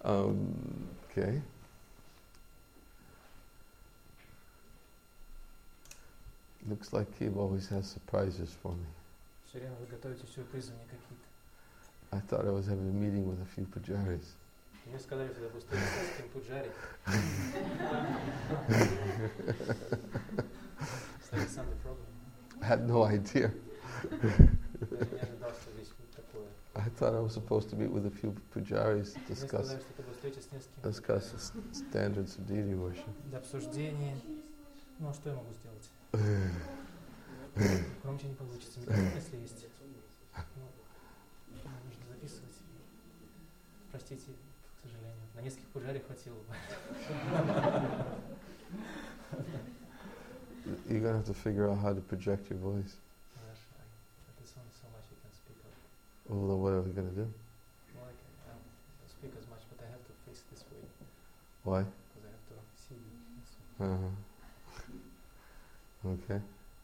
Okay. Looks like Kev always has surprises for me. Все время вы готовите сюрпризы мне какие-то. I thought I was having a meeting with a few pujaris. Мне сказали, что я буду встречаться с кем пуджари. So it's not the problem. I had no idea. Я не ожидал, что здесь будет такое. I thought I was supposed to meet with a few pujaris to Мне discuss сказали, что это будет встреча с несколькими. the standards of deity worship. Для обсуждения. Ну, а что я могу сделать? Громче не получится. Микрофон, если есть. Нужно записывать. Простите, к сожалению. На нескольких пуджари хватило бы. You're going to have to figure out how to project your voice. There's only so much you can speak of. Well, then what are we going to do? Well, I can speak as much, but I have to face this way. Why? Because I have to see you. Okay.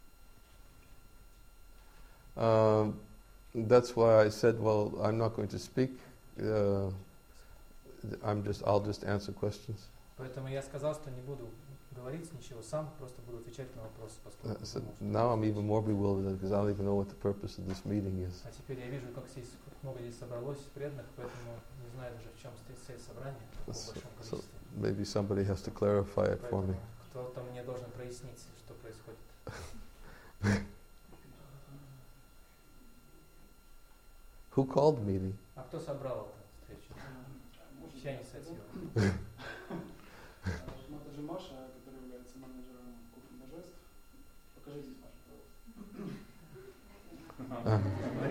That's why I said, well, I'm not going to speak. I'll just answer questions. Поэтому я сказал, что не буду говорить ничего, сам просто буду отвечать на вопросы, поскольку. So now I'm even more bewildered because I don't even know what the purpose of this meeting is. А теперь я вижу, как здесь много здесь собралось преданных, поэтому не знаю даже, в чем цель собрания в таком большом количестве. Maybe somebody has to clarify it for me. Кто-то мне должен прояснить, что происходит. Who called the meeting? А кто собрал эту встречу? Чья инициатива? Это же Маша, которая является менеджером кухни божеств. Покажи здесь Машу.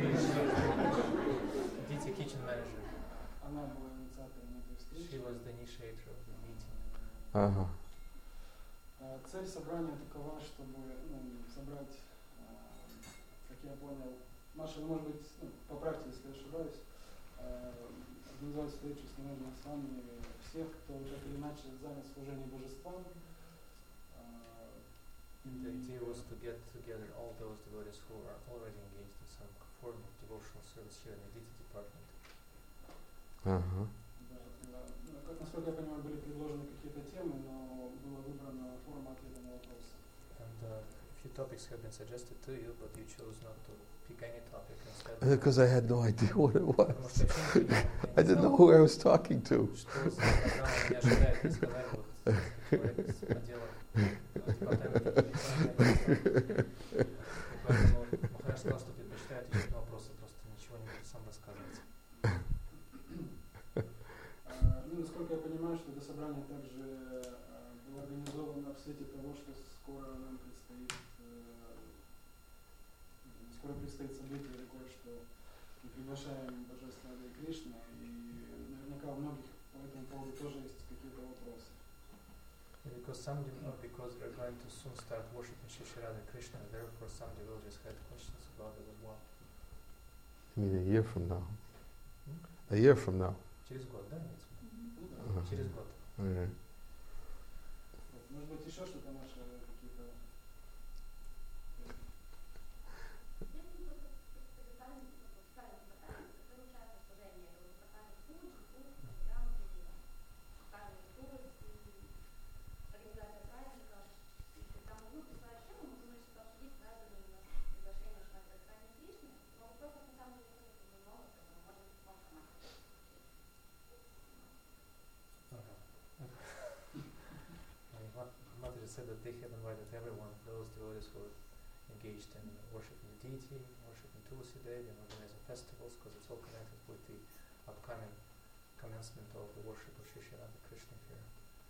Deity Kitchen Manager. Она была инициатором этой встречи. She was the initiator of the meeting. Цель собрания такова, чтобы собрать, как я понял, Маша, может быть, поправьте, если я ошибаюсь, организовать встречу с Нирваной с вами всех, кто так или иначе занят служением божествам. The idea was to get together all those devotees who are already engaged in some form of devotional service here in the Deity department. Насколько я понимаю, были предложены какие-то темы, но была выбрана форма ответа на вопросы. And a few topics have been suggested to you, but you chose not to pick any topic instead. Because I had no idea what it was. I didn't know who I was talking to. Насколько я понимаю, что это собрание также было организовано в свете того, что скоро нам предстоит событие такое, что мы приглашаем Божественного Ады Кришны, и наверняка у многих по этому поводу тоже есть какие-то вопросы. Because we're going to soon start worshiping Shri Radha Krishna, and therefore some devotees had questions about it as well. You mean a year from now? A year from now? Через год, да? Через год. Может быть, еще что-то наше какие-то... Mataji said that they have invited everyone, those devotees who are engaged in worshiping the deity, worshiping Tulsi Devi, and organizing festivals, because it's all connected with the upcoming commencement of the worship of Shri Radha Krishna here.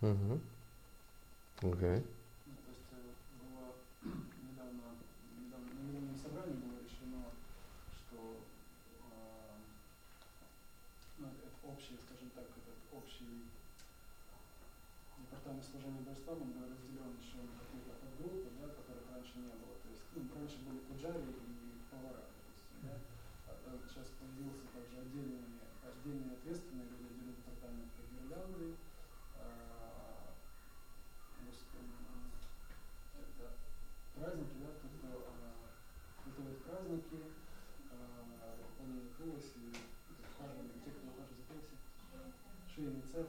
Okay. То есть было недавно на собрании было решено, что это общий, скажем так, этот общий департамент служения божествам, он был разделен еще на какие-то подгруппы, да, которых раньше не было. То есть, раньше были пуджари и повара, допустим, да. Сейчас появился также отдельные ответственные люди, отдельный департамент по гирлянды, это праздники, да, кто готовит праздники, выполнение Туласи, те, кто ухаживает за Туласи, Шри Инициатив.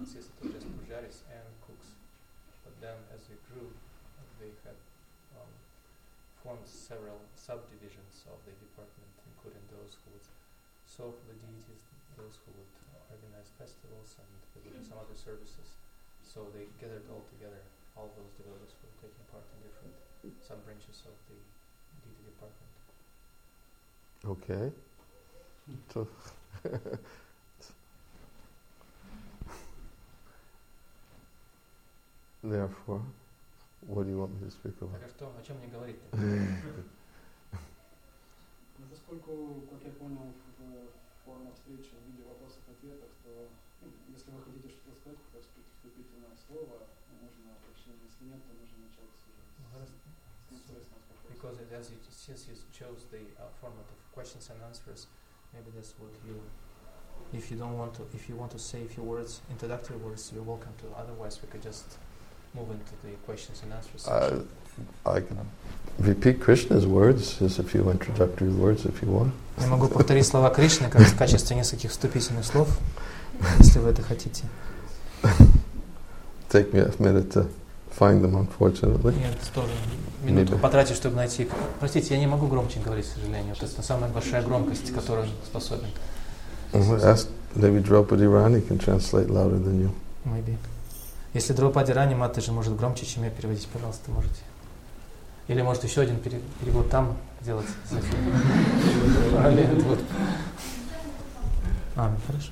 consisted of just pujaris and cooks. But then, as they grew, they had formed several subdivisions of the department, including those who would serve the deities, those who would organize festivals, and who would do some other services. So they gathered all together, all those devotees who were taking part in different sub-branches of the deity department. Okay. So therefore, what do you want me to speak about? Так а что, о чем мне говорить-то? Поскольку, как я понял, в форме встречи в виде вопросов-ответов, то если вы хотите что-то сказать, какое-то вступительное слово, можно прощение. Если нет, то можно начать уже с непосредственного вопроса. Because since you chose the format of questions and answers, maybe that's what you. If you want to say a few words, introductory words, you're welcome to. Otherwise, we could just move into the questions and answers section. I can repeat Krishna's words, just a few introductory words if you want. Я могу повторить слова Кришны как в качестве нескольких вступительных слов, если вы это хотите. Take me a minute to find them, unfortunately. Нет, тоже минутку потратить, чтобы найти их. Простите, я не могу громче говорить, к сожалению. Вот это самая большая громкость, которую он способен. Ask maybe Draupadi Rani can translate louder than you. Maybe. Если Драупади Рани Мата же может громче, чем я, переводить, пожалуйста, можете. Или может еще один перевод там сделать. Хорошо.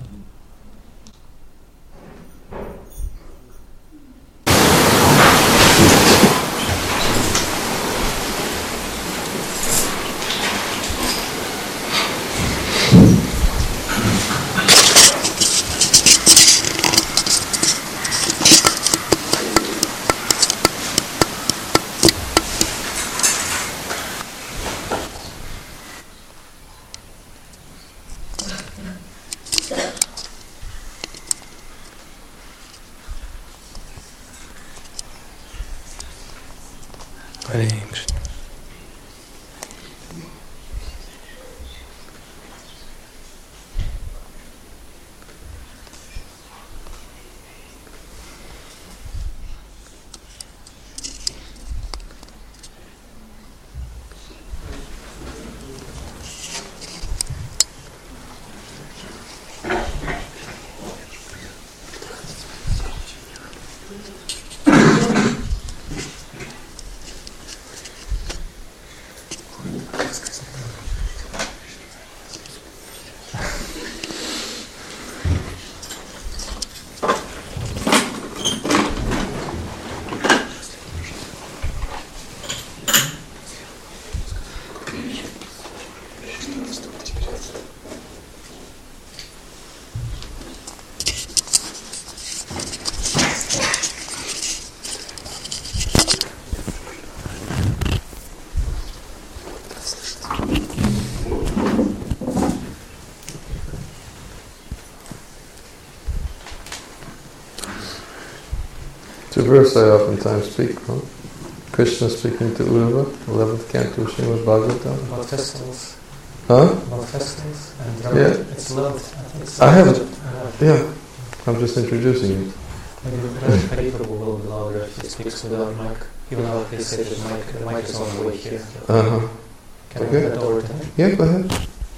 Two verse I oftentimes speak from. Krishna speaking to Uddhava, 11th canto Srimad Bhagavatam. About festivals. Huh? About festivals. And Yeah. it's 11th. I haven't. Yeah. I'm just introducing you. Maybe Hari Prabhu will be louder if he speaks without mic. Even though they say that the mic is on the way here. Uh-huh. Can I Okay. get over to him? Yeah, go ahead.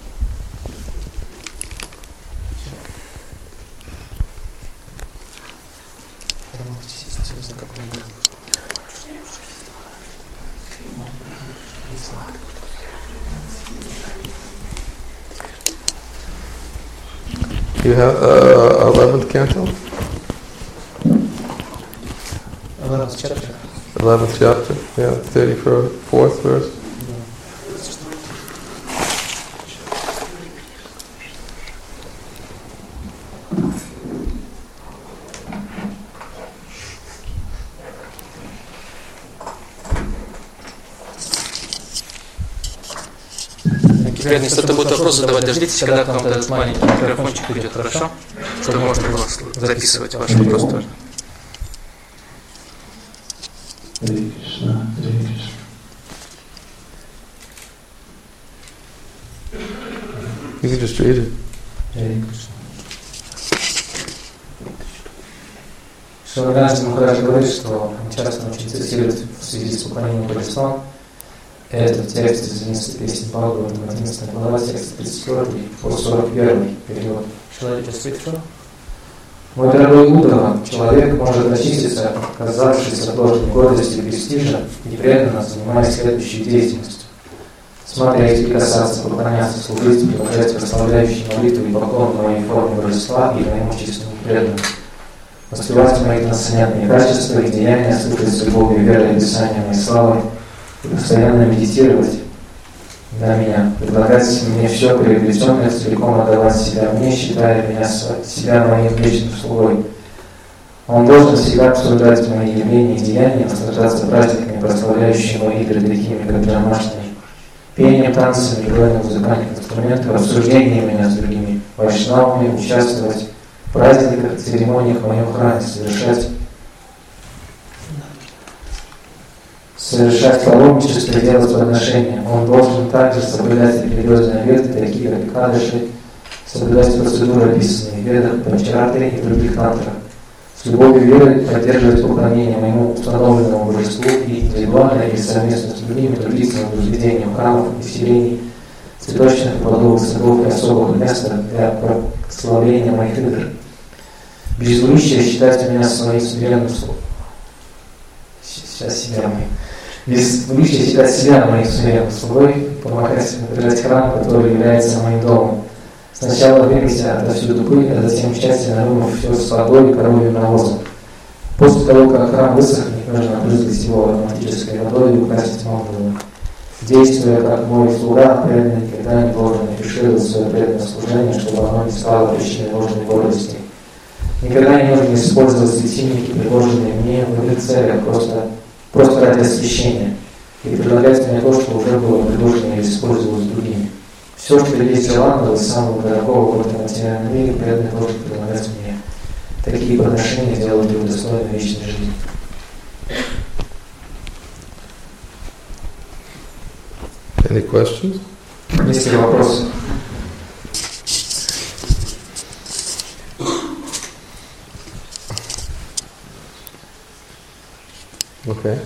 You have 11th canto? 11th chapter. 11th chapter, yeah, 34th verse. Теперь, если кто-то будет вопросы задавать, дождитесь, когда к вам этот маленький микрофончик идет, хорошо? Чтобы можно было записывать ваши вопросы тоже. You can just read it. Шрила Ганджи Махарадж говорит, что он часто очень цитирует в связи с поклонением божествам. Это текст из 11 песен Бхагаватам, 11 глава, текст 34 по 41 перевод. Shall I just read through? Мой дорогой Удава, человек может очиститься, отказавшись от ложной гордости и престижа, и преданно занимаясь следующей деятельностью. Смотреть, прикасаться, поклоняться, служить, продолжать прославляющие молитвы и поклон моей форме божества и моему честному преданному. Воспевать мои трансцендентные качества и деяния, слушать с любовью, верой, описания моей славы и постоянно медитировать на меня, предлагать мне все приобретенное, целиком отдавать себя мне, считая себя моим вечным слугой. Он должен всегда обсуждать мои явления и деяния, наслаждаться праздниками, прославляющими мои игры, такими как домашние, пением, танцами, игрой на музыкальных инструментах, обсуждением меня с другими вайшнавами, участвовать в праздниках, церемониях в моем храме, совершать паломничество и делать подношения. Он должен также соблюдать религиозные обеты, такие как Экадаши, соблюдать процедуры, описанные в Ведах, Панчаратре и других тантрах. С любовью и верой поддерживать поклонение моему установленному божеству и индивидуально или совместно с другими трудиться над возведением храмов и селений, цветочных и плодовых садов и особых мест для прославления моих игр. Беззвучие считать меня своим суверенным слугой. Беззвучие считать себя моим суверенным слугой, помогать поддержать храм, который является моим домом. Сначала выгнать отовсюду пыль, а затем тщательно вымыв все с водой и коровьим навозом. После того, как храм высохнет, нужно опрыскать его ароматической водой и украсить молдовым. Действуя как мой слуга, преданный никогда не должен афишировать свое преданное служение, чтобы оно не стало причиной ложной гордости. Никогда не нужно использовать светильники, предложенные мне в иных целях, просто ради освещения, и предлагать мне то, что уже было предложено или использовалось другими. Все, что есть желанного из самого дорогого в этом материальном мире, преданный должен предлагать мне. Такие подношения делают его достойной вечной жизни. Any questions? Есть ли вопросы? Okay.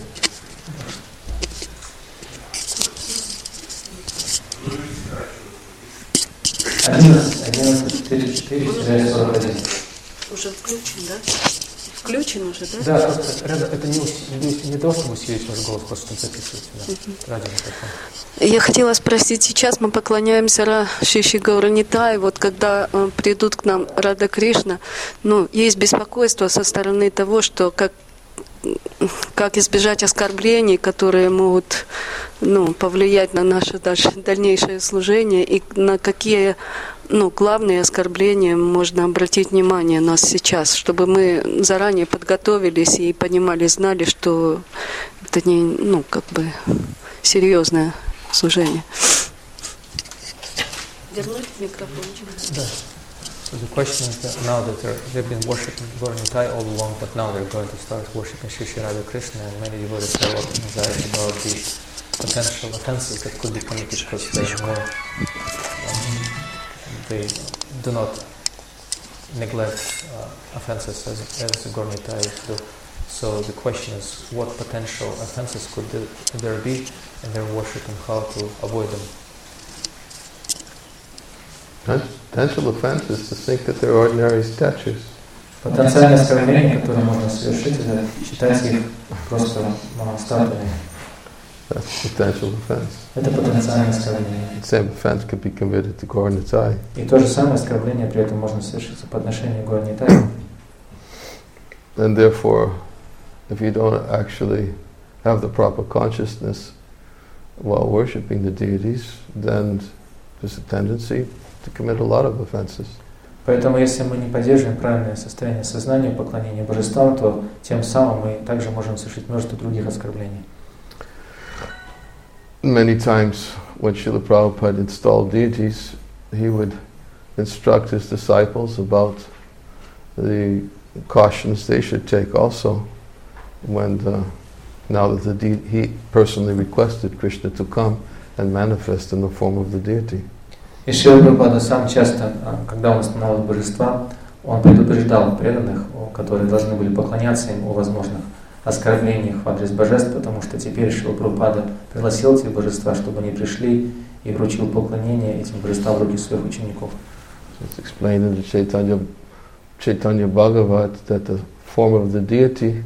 Уже включен, да? Включен уже, да? Да, это не должен усилить ваш голос, просто записывайте, да, ради такого. Я хотела спросить, сейчас мы поклоняемся Шиши Гауранитай, вот когда придут к нам Рада Кришна, есть беспокойство со стороны того, что как избежать оскорблений, которые могут повлиять на наше дальнейшее служение, и на какие главные оскорбления можно обратить внимание нас сейчас, чтобы мы заранее подготовились и понимали, знали, что это не серьезное служение. Вернуть микрофончик. Да. So the question is that now that they've been worshipping Gauranitai all along, but now they're going to start worshipping Shri Shri Radha Krishna, and many devotees have a lot of anxiety about the potential offenses that could be committed because they do not neglect offenses as the Gauranitai do. So the question is, what potential offenses could there be in their worship and how to avoid them? Potential offense is to think that they're ordinary statues. Потенциальное оскорбление, которое можно совершить, это считать их просто статуями. That's potential offense. Это потенциальное оскорбление. The same offense could be committed to Gauranitai. И то же самое оскорбление при этом можно совершить по отношению к Gauranitai. And therefore, if you don't actually have the proper consciousness while worshipping the deities, then there's a tendency to commit a lot of offenses. Поэтому, если мы не поддерживаем правильное состояние сознания, поклонения божествам, то тем самым мы также можем совершить множество других оскорблений. Many times, when Srila Prabhupada installed deities, he would instruct his disciples about the cautions they should take also now that he personally requested Krishna to come and manifest in the form of the deity. И Шрила Прабхупада сам часто, когда он устанавливал божества, он предупреждал преданных о которые должны были поклоняться им, о возможных оскорблениях в адрес божеств, потому что теперь Шрила Прабхупада пригласил эти божества, чтобы они пришли и вручил поклонение этим божествам в руки своих учеников. It's explained in the Chaitanya Bhagavat that the form of the deity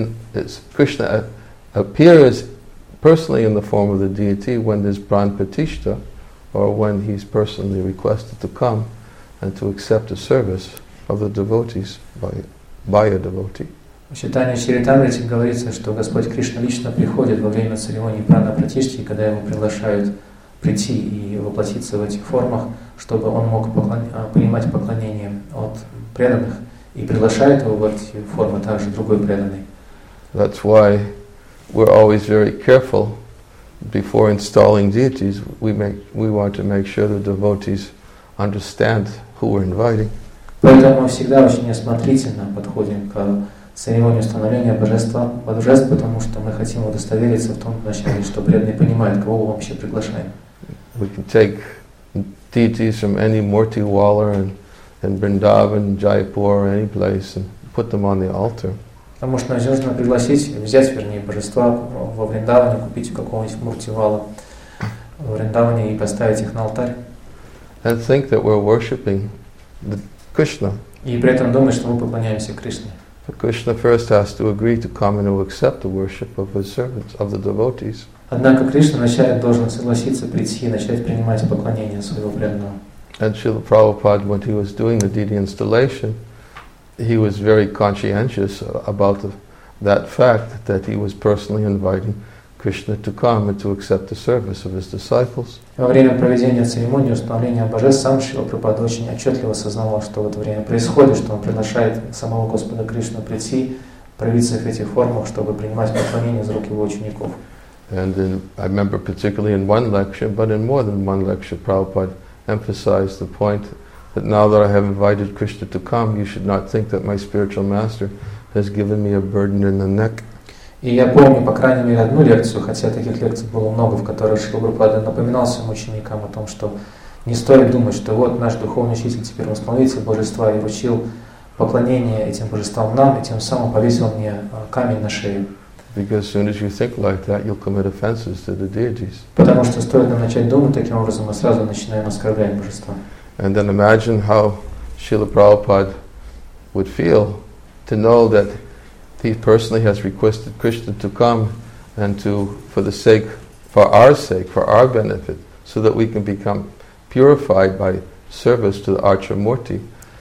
Krishna appears personally in the form of the deity when there's Pran Pratishta, or when he's personally requested to come and to accept the service of the devotees by a devotee. В Чайтанья Чаритамрите говорится, что Господь Кришна лично приходит во время церемонии Прана Пратишти, когда его приглашают прийти и воплотиться в этих формах, чтобы он мог принимать поклонение от преданных, и приглашает его в эти формы также другой преданный. That's why we're always very careful before installing deities. We want to make sure the devotees understand who we're inviting. Поэтому мы всегда очень осмотрительно подходим к церемонии установления божеств, потому что мы хотим удостовериться в том начале, что преданные понимают, кого мы вообще приглашаем. We can take deities from any Murti Waller in Vrindavan, Jaipur, or any place and put them on the altar. Потому что нужно взять божества во Вриндаване, купить у какого-нибудь Муртивала в Вриндаване и поставить их на алтарь. And think that we're worshipping Krishna. И при этом думать, что мы поклоняемся Кришне. But Krishna first has to agree to come and to accept the worship of his servants, of the devotees. Однако Кришна вначале должен согласиться прийти и начать принимать поклонение своего преданного. And Srila Prabhupada, when he was doing the deity installation, he was very conscientious about that fact that he was personally inviting Krishna to come and to accept the service of his disciples. Во время проведения церемонии установления божеств сам Шрила Прабхупада очень отчетливо осознавал, что в это время происходит, что он приглашает самого Господа Кришну прийти, проявиться в этих формах, чтобы принимать поклонение из рук его учеников. And I remember particularly in one lecture, but in more than one lecture, Prabhupada emphasized the point that now that I have invited Krishna to come, you should not think that my spiritual master has given me a burden in the neck. И я помню, по крайней мере, одну лекцию, хотя таких лекций было много, в которых Шрила Прабхупада напоминал своим ученикам о том, что не стоит думать, что вот наш духовный учитель теперь восстановитель божества и вручил поклонение этим божествам нам, и тем самым повесил мне камень на шею. Because as soon as you think like that, you'll commit offenses to the deities. Потому что стоит нам начать думать таким образом, мы сразу начинаем оскорблять божества. And then imagine how Srila Prabhupada would feel to know that he personally has requested Krishna to come and for our benefit, so that we can become purified by service to the Archamurti,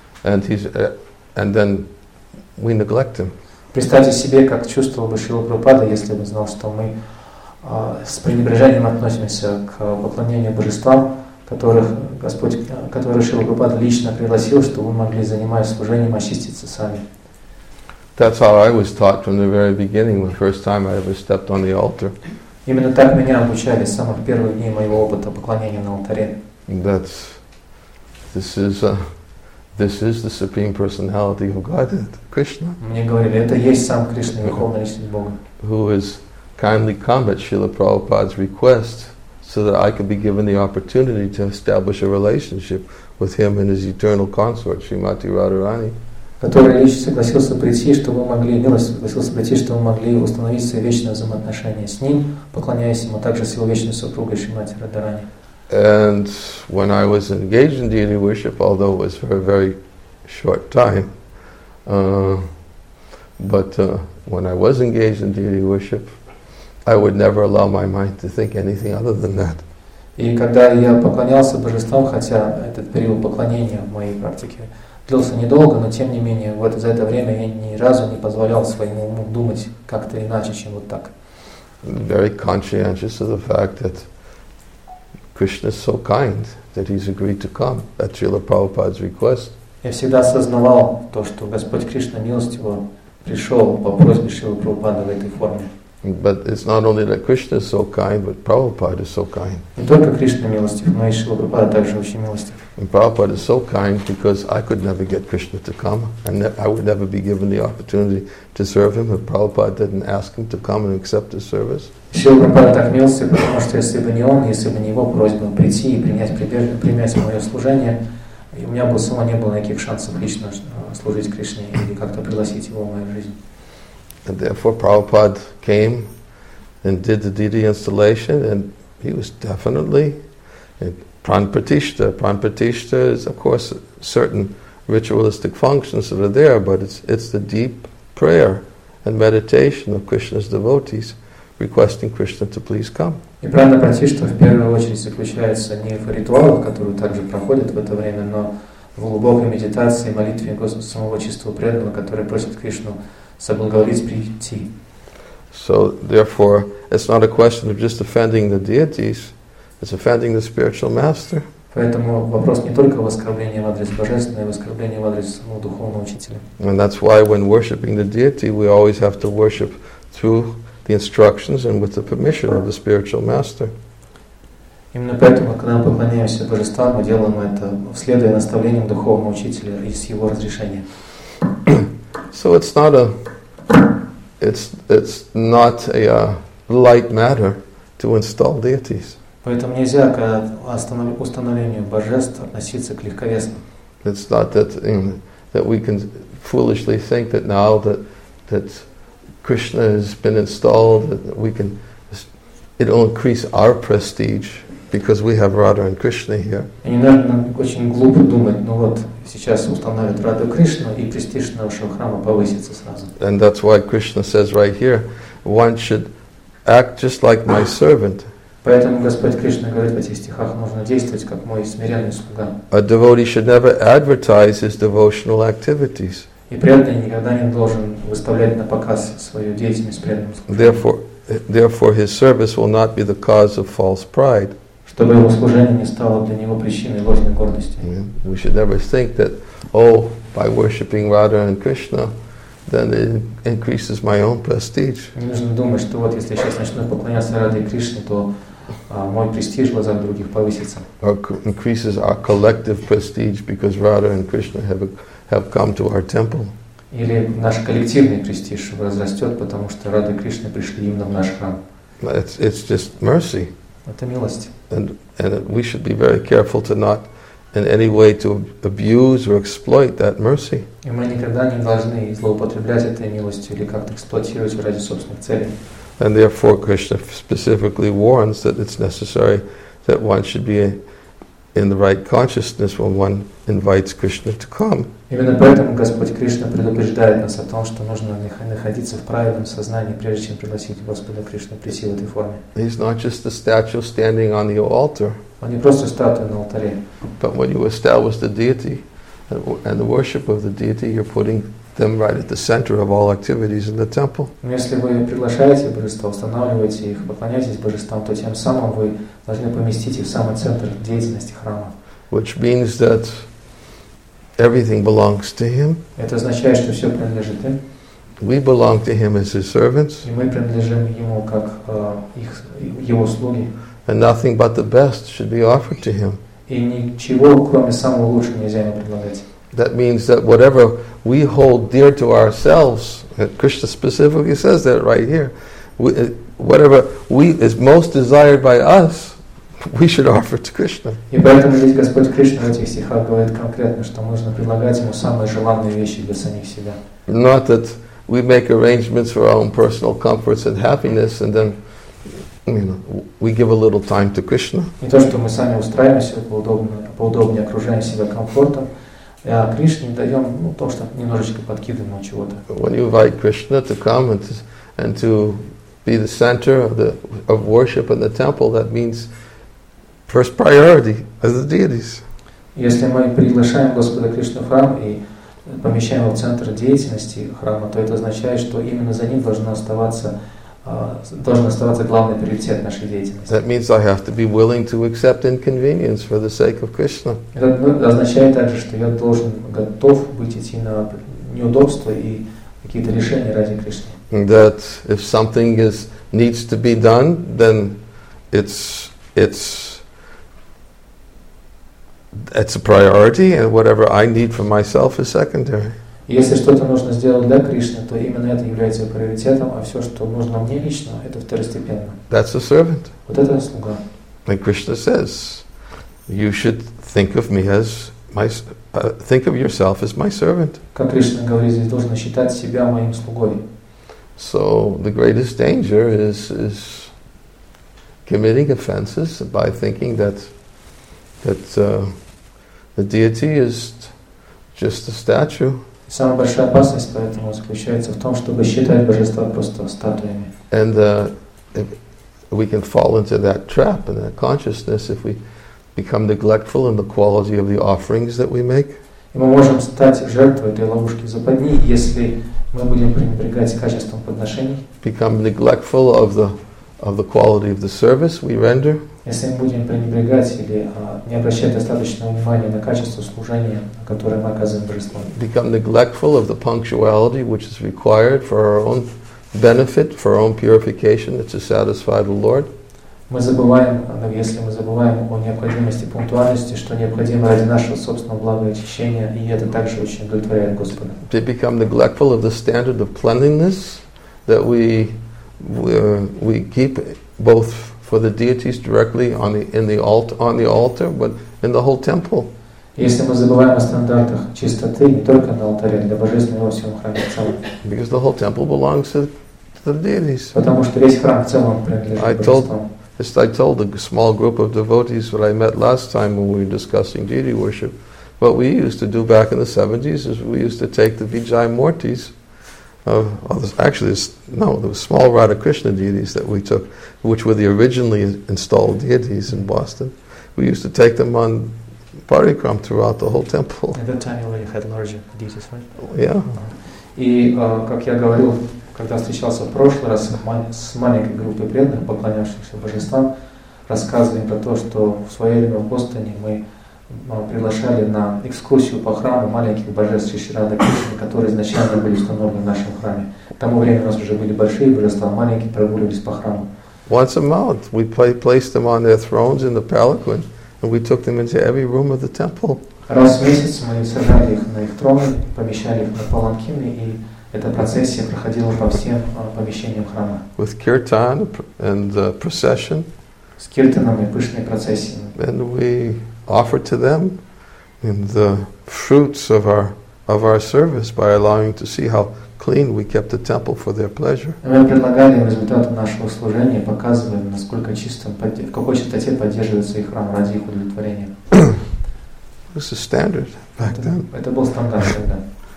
and then we neglect him. Представьте себе, как чувствовал бы Шрила Прабхупада, если бы знал, что мы с пренебрежением относимся к поклонению божествам, которые Шрила Прабхупада лично пригласил, чтобы мы могли, занимаясь служением, очиститься сами. That's how I was taught from the very beginning, the first time I ever stepped on the altar. Именно так меня обучали с самых первых дней моего опыта поклонения на алтаре. This is the Supreme Personality of Godhead, Krishna. Мне говорили, это есть сам Кришна, Верховная Личность Бога. Who has kindly come at Srila Prabhupada's request, so that I could be given the opportunity to establish a relationship with him and his eternal consort, Srimati Radharani. Который лично согласился прийти, чтобы мы могли установить свои вечные взаимоотношения с ним, поклоняясь ему, также с его вечной супругой Шримати Радharani. And when I was engaged in deity worship, although it was for a very short time, but when I was engaged in deity worship, I would never allow my mind to think anything other than that. И когда я поклонялся божествам, хотя этот период поклонения в моей практике длился недолго, но тем не менее за это время я ни разу не позволял своему уму думать как-то иначе, чем вот так. Very conscientious of the fact that Krishna is so kind that he's agreed to come at Srila Prabhupada's request. Я всегда осознавал то, что Господь Кришна милостиво пришел по просьбе Шрилы Прабхупады в этой форме. But it's not only that Krishna is so kind, but Prabhupada is so kind. Не только Кришна милостив, но и Шрила Прабхупада также очень милостив. And Prabhupada is so kind because I could never get Krishna to come, and I would never be given the opportunity to serve him if Prabhupada didn't ask him to come and accept his service. Шрила Прабхупада так милостив, потому что если бы не он, если бы не его просьба прийти и принять мое служение, И у меня бы самого не было никаких шансов лично служить Кришне или как-то пригласить его в мою жизнь. And therefore Prabhupada came and did the deity installation, and he was definitely Pran-Pratishta. Pran-Pratishta is, of course, certain ritualistic functions that are there, but it's the deep prayer and meditation of Krishna's devotees requesting Krishna to please come. И Прана-Пратишта в первую очередь заключается не в ритуалах, которые также проходят в это время, но в глубокой медитации и молитве самого чистого преданного, который просит Кришну соблаговолить прийти. So, therefore, it's not a question of just offending the deities, it's offending the spiritual master. Поэтому вопрос не только в оскорблении в адрес Божественного, но и в оскорблении в адрес самого духовного учителя. And that's why when worshipping the deity, we always have to worship through the instructions and with the permission of the spiritual master. Именно поэтому, когда мы поклоняемся божествам, мы делаем это, следуя наставлениям духовного учителя и с его разрешения. So it's not a light matter to install deities. Поэтому нельзя к установлению божеств относиться к легковесно. It's not that we can foolishly think that now that Krishna has been installed, that it'll increase our prestige because we have Radha and Krishna here. И не надо очень глупо думать, сейчас установят Раду Кришну, и престиж нашего храма повысится сразу. And that's why Krishna says right here, one should act just like my servant. Поэтому Господь Кришна говорит в этих стихах, нужно действовать как мой смиренный слуга. A devotee should never advertise his devotional activities. И преданный никогда не должен выставлять на показ свою деятельность преданным служением. Therefore, his service will not be the cause of false pride. Чтобы его служение не стало для него причиной ложной гордости. We should never think that, by worshipping Radha and Krishna, then it increases my own prestige. Не нужно думать, что если я сейчас начну поклоняться Раде и Кришне, то мой престиж в глазах других повысится. Or increases our collective prestige because Radha and Krishna have come to our temple. Или наш коллективный престиж возрастет, потому что Рада и Кришна пришли именно в наш храм. It's just mercy. Это милость. And we should be very careful to not in any way to abuse or exploit that mercy. И мы никогда не должны злоупотреблять этой милостью или как-то эксплуатировать ради собственных целей. And therefore Krishna specifically warns that it's necessary that one should be in the right consciousness when one invites Krishna to come. Именно поэтому Господь Кришна предупреждает нас о том, что нужно находиться в правильном сознании, прежде чем пригласить Господа Кришну прийти в этой форме. He's not just a statue standing on the altar. Он не просто статуя на алтаре. But when you establish the deity and the worship of the deity, you're putting them right at the center of all activities in the temple. Но если вы приглашаете божества, устанавливаете их, поклоняетесь божествам, то тем самым вы должны поместить их в самый центр деятельности храма. Which means that everything belongs to Him. Это означает, что все принадлежит им. We belong to Him as His servants. И мы принадлежим Ему как Его слуги. And nothing but the best should be offered to Him. И ничего, кроме самого лучшего, нельзя Ему предлагать. That means that whatever we hold dear to ourselves, and Krishna specifically says that right here, whatever is most desired by us, we should offer to Krishna. И поэтому здесь Господь Кришна в этих стихах говорит конкретно, что нужно предлагать Ему самые желанные вещи для самих себя. Not that we make arrangements for our own personal comforts and happiness, and then we give a little time to Krishna. Не то, что мы сами устраиваемся поудобнее, окружаем себя комфортом, а Кришне даем то, что немножечко подкидываем чего-то. When you invite Krishna to come and to be the center of worship in the temple, that means first priority as the deities. Если мы приглашаем Господа Кришну в храм и помещаем его в центр деятельности храма, то это означает, что именно за ним должен оставаться главный приоритет нашей деятельности. That means I have to be willing to accept inconvenience for the sake of Krishna. Это означает также, что я должен готов идти на неудобства и какие-то решения ради Кришны. That if something needs to be done, then it's a priority, and whatever I need for myself is secondary. Если что-то нужно сделать для Кришны, то именно это является приоритетом, а все, что нужно мне лично, это второстепенно. That's a servant. Вот это слуга. And Krishna says, you should think of me as think of yourself as my servant. Как Кришна говорит, здесь должен считать себя моим слугой. So the greatest danger is committing offenses by thinking that the deity is just a statue. Самая большая опасность поэтому заключается в том, чтобы считать божества просто статуями. And we can fall into that trap and that consciousness if we become neglectful in the quality of the offerings that we make. И мы можем стать жертвой этой ловушки западни, если мы будем пренебрегать качеством подношений. Become neglectful of the quality of the service we render. Если мы будем пренебрегать или не обращать достаточного внимания на качество служения, которое мы оказываем божествам. Become neglectful of the punctuality which is required for our own benefit, for our own purification, to satisfy the Lord. Мы забываем, если мы забываем о необходимости пунктуальности, что необходимо ради нашего собственного блага и очищения, и это также очень удовлетворяет Господа. To become neglectful of the standard of cleanliness that we keep both for the deities directly on the altar, but in the whole temple. Если мы забываем о стандартах чистоты не только на алтаре, для божественного во всем храме в целом. Because the whole temple belongs to the deities. Потому что весь храм в целом принадлежит божествам. I told a small group of devotees that I met last time when we were discussing deity worship, what we used to do back in the 70s is we used to take the Vijay Murtis, there were small Radha Krishna deities that we took, which were the originally installed deities in Boston. We used to take them on parikram throughout the whole temple. At that time you already had larger deities, right? Yeah. И, как я говорил, когда встречался в прошлый раз с маленькой группой преданных, поклонявшихся божествам, рассказывали про то, что в свое время в Бостоне мы приглашали на экскурсию по храму маленьких божеств Шри Рады Кришны, которые изначально были установлены в нашем храме. К тому времени у нас уже были большие божества, маленькие прогуливались по храму. Once a month, we placed them on their thrones in the palanquin, and we took them into every room of the temple. Раз в месяц мы сажали их на их троны, помещали их на паланкины, и эта процессия проходила по всем помещениям храма. With kirtan and procession. С киртаном и пышной процессией. And we offered to them the fruits of our service by allowing to see how clean we kept the temple for their pleasure. Мы предлагали им результаты нашего служения, показывая, насколько чистым, в какой чистоте поддерживается их храм ради их удовлетворения. This is standard back then. Это был стандарт тогда.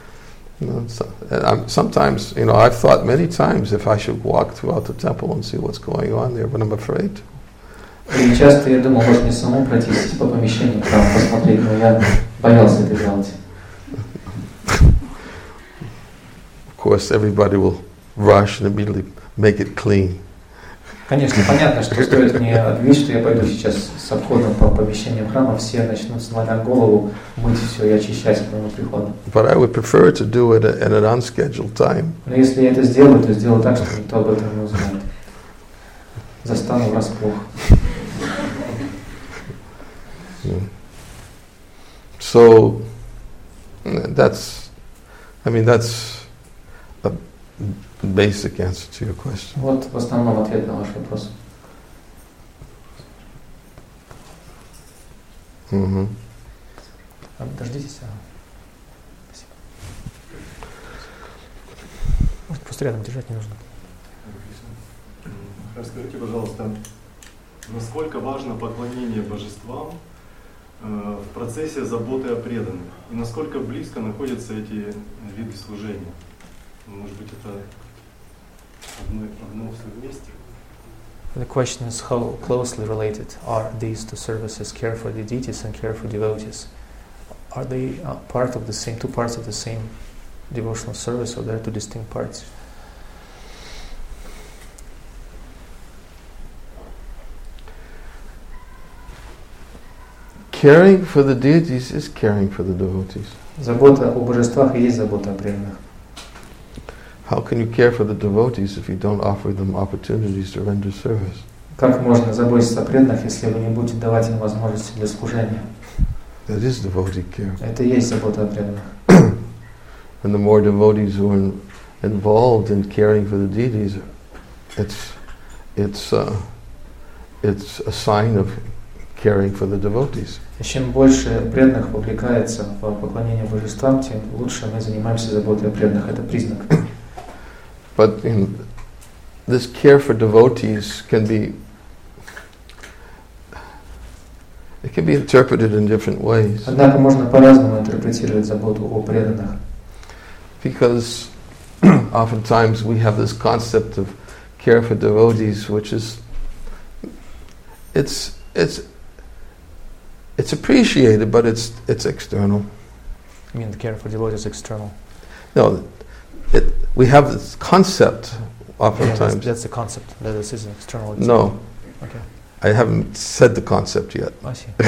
Sometimes, I've thought many times if I should walk throughout the temple and see what's going on there, but I'm afraid. И часто я думал, может мне самому пройтись по помещениям храма, посмотреть, но я боялся это делать. Of course, everybody will rush and immediately make it clean. Конечно, понятно, что стоит мне объявить, что я пойду сейчас с обходом по помещениям храма, все начнут, сломя голову, мыть все и очищать к моему приходу. But I would prefer to do it at an unscheduled time. Но если я это сделаю, то сделаю так, что никто об этом не узнает. Застану врасплох. So that's a basic answer to your question. Вот в основном ответ на ваш вопрос. Дождитесь. Спасибо. Может, просто рядом держать не нужно. Расскажите, пожалуйста, насколько важно поклонение божествам в процессе заботы о преданных? И насколько близко находятся эти виды служения? Может быть, это одно все вместе? The question is how closely related are these two services, care for the deities and care for devotees? Are they part of the same, two parts of the same devotional service, or they're two distinct parts? Caring for the deities is caring for the devotees. Забота о божествах и есть забота о преданных. How can you care for the devotees if you don't offer them opportunities to render service? Как можно заботиться о преданных, если вы не будете давать им возможности для служения? That is devotee care. Это и есть забота о преданных. And the more devotees who are involved in caring for the deities, it's a sign of caring for the devotees. И чем больше преданных вовлекается в поклонение божествам, тем лучше мы занимаемся заботой о преданных. Это признак. But this care for devotees can be interpreted in different ways. Однако можно по-разному интерпретировать заботу о преданных. Because oftentimes we have this concept of care for devotees, which is it's appreciated, but it's external. You mean the care for devotees external? No, we have this concept oftentimes. That's the concept. That this is an external. No. Okay. I haven't said the concept yet.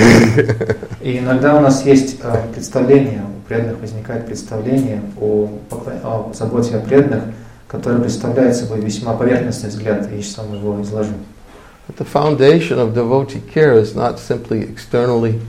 И иногда у нас есть представление, у преданных возникает представление о заботе о преданных, которое представляет собой весьма поверхностный взгляд, и я сам его изложу. But the foundation of devotee care is not simply externally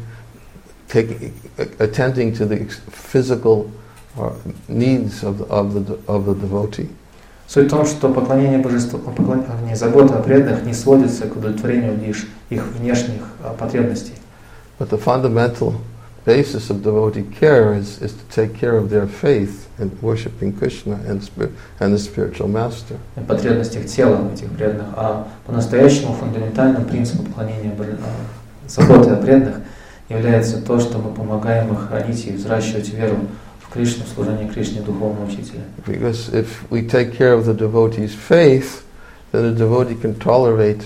attending to the physical needs of the devotee. Суть в том, что поклонение божеству, забота о преданных не сводится к удовлетворению лишь их внешних потребностей. But the fundamental basis of devotee care is to take care of their faith in worshiping Krishna and the spiritual master. Потребностях тела этих преданных, а по-настоящему фундаментальным принципом поклонения заботы о преданных является то, что мы помогаем их хранить и взращивать веру в Кришну, в служении Кришне, духовного учителя. Because if we take care of the devotee's faith, then the devotee can tolerate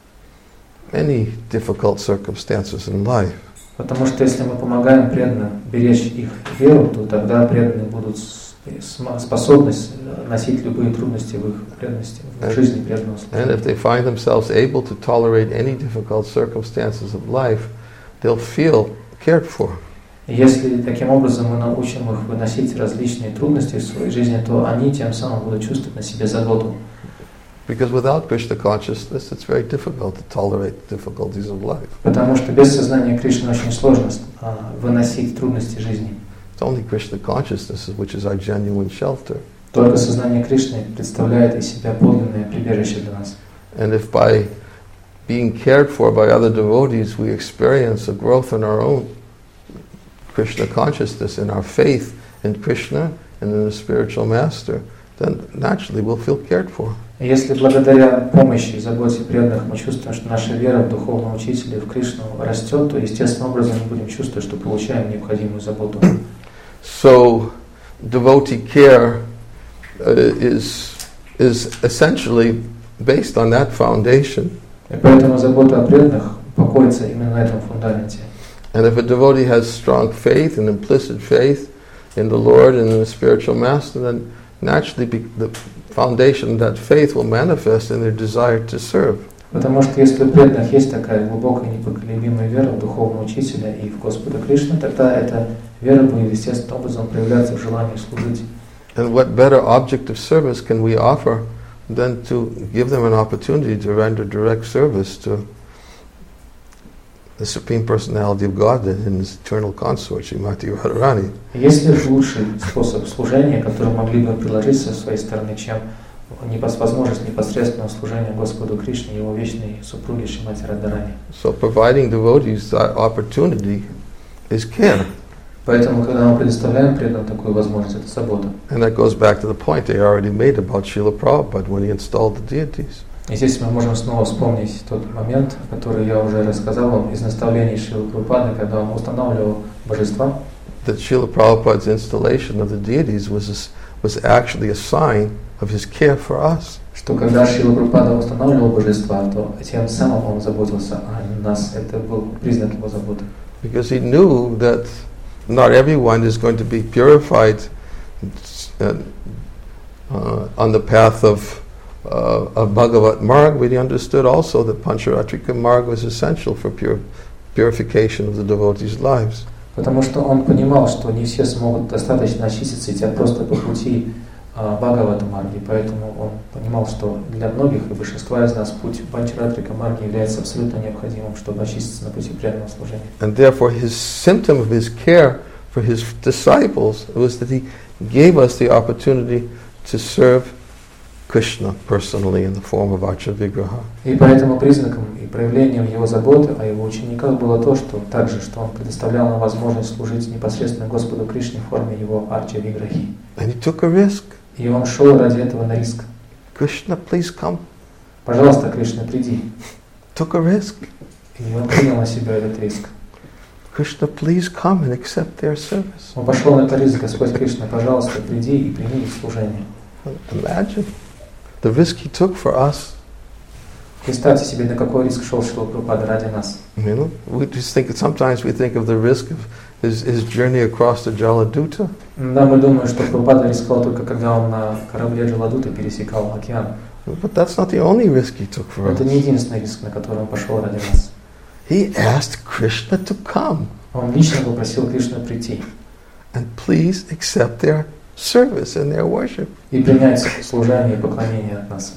any difficult circumstances in life. Потому что если мы помогаем преданным беречь их веру, то тогда преданные будут способны носить любые трудности в их преданности, в жизни преданного служения. And if they find themselves able to tolerate any difficult circumstances of life, they'll feel cared for. Если таким образом мы научим их выносить различные трудности в своей жизни, то они тем самым будут чувствовать на себе заботу. Because without Krishna consciousness, it's very difficult to tolerate the difficulties of life. Потому что без сознания Кришны очень сложно выносить трудности жизни. It's only Krishna consciousness which is our genuine shelter. Только сознание Кришны представляет из себя подлинное прибежище для нас. And if by being cared for by other devotees we experience a growth in our own Krishna consciousness, in our faith in Krishna and in the spiritual master, then naturally we'll feel cared for. Если благодаря помощи и заботе преданных мы чувствуем, что наша вера в духовного учителя, в Кришну растет, то естественным образом мы будем чувствовать, что получаем необходимую заботу. So, devotee care is essentially based on that foundation. И поэтому забота о преданных покоится именно на этом фундаменте. And if a devotee has strong faith and implicit faith in the Lord and in the spiritual master, then naturally the foundation of that faith will manifest in their desire to serve. Потому что если у преданных есть такая глубокая непоколебимая вера в духовного учителя и в Господа Кришну, тогда эта вера будет естественным образом проявляться в желании служить. And what better object of service can we offer than to give them an opportunity to render direct service to the Supreme Personality of Godhead and His eternal consort, Srimati Radharani. Есть ли лучший способ служения, который могли бы приложить со своей стороны, чем возможность непосредственного служения Господу Кришне и Его вечной супруге Шримати Радхарани? So providing devotees that opportunity is care. Поэтому, когда мы предоставляем преданным такую возможность, это забота. And that goes back to the point they already made about Srila Prabhupada when he installed the deities. И здесь мы можем снова вспомнить тот момент, который я уже рассказал вам из наставлений Шрилы Прабхупады, когда он устанавливал божества. That Srila Prabhupada's installation of the deities was actually a sign of his care for us. Что когда Шрила Прабхупада устанавливал божества, то тем самым он заботился о нас. Это был признак его заботы. Because he knew that not everyone is going to be purified on the path of Bhagavat Marg. We understood also that Pancharatrika Marg was essential for purification of the devotees' lives. Потому что он понимал, что не все смогут достаточно очиститься, идя просто по пути Бхагавата Марги. Поэтому он понимал, что для многих и большинства из нас путь Панчаратрика Марги является абсолютно необходимым, чтобы очиститься на пути преданного служения. And therefore his symptom of his care for his disciples was that he gave us the opportunity to serve Krishna personally in the form of Archa Vigraha. И поэтому признаком и проявлением его заботы о его учениках было то, что также, что он предоставлял нам возможность служить непосредственно Господу Кришне в форме его Арча Виграхи. And he took a risk. И он шел ради этого на риск. Krishna, please come. Пожалуйста, Кришна, приди. Took a risk. И он принял на себя этот риск. Krishna, please come and accept their service. Он пошел на этот риск. Господь Кришна, пожалуйста, приди и прими их служение. Imagine the risk he took for us. Представьте себе, на какой риск шел Шрила Прабхупада ради нас. You know, we just think sometimes we think of the risk of his journey across the Jaladuta. Да, мы думаем, что Прабхупада рисковал только когда он на корабле Джаладута пересекал океан. But that's not the only risk he took for us. Это не единственный риск, на который он пошел ради нас. He asked Krishna to come Он лично попросил Кришну прийти and please accept their service and their worship. и принять служение и поклонение от нас.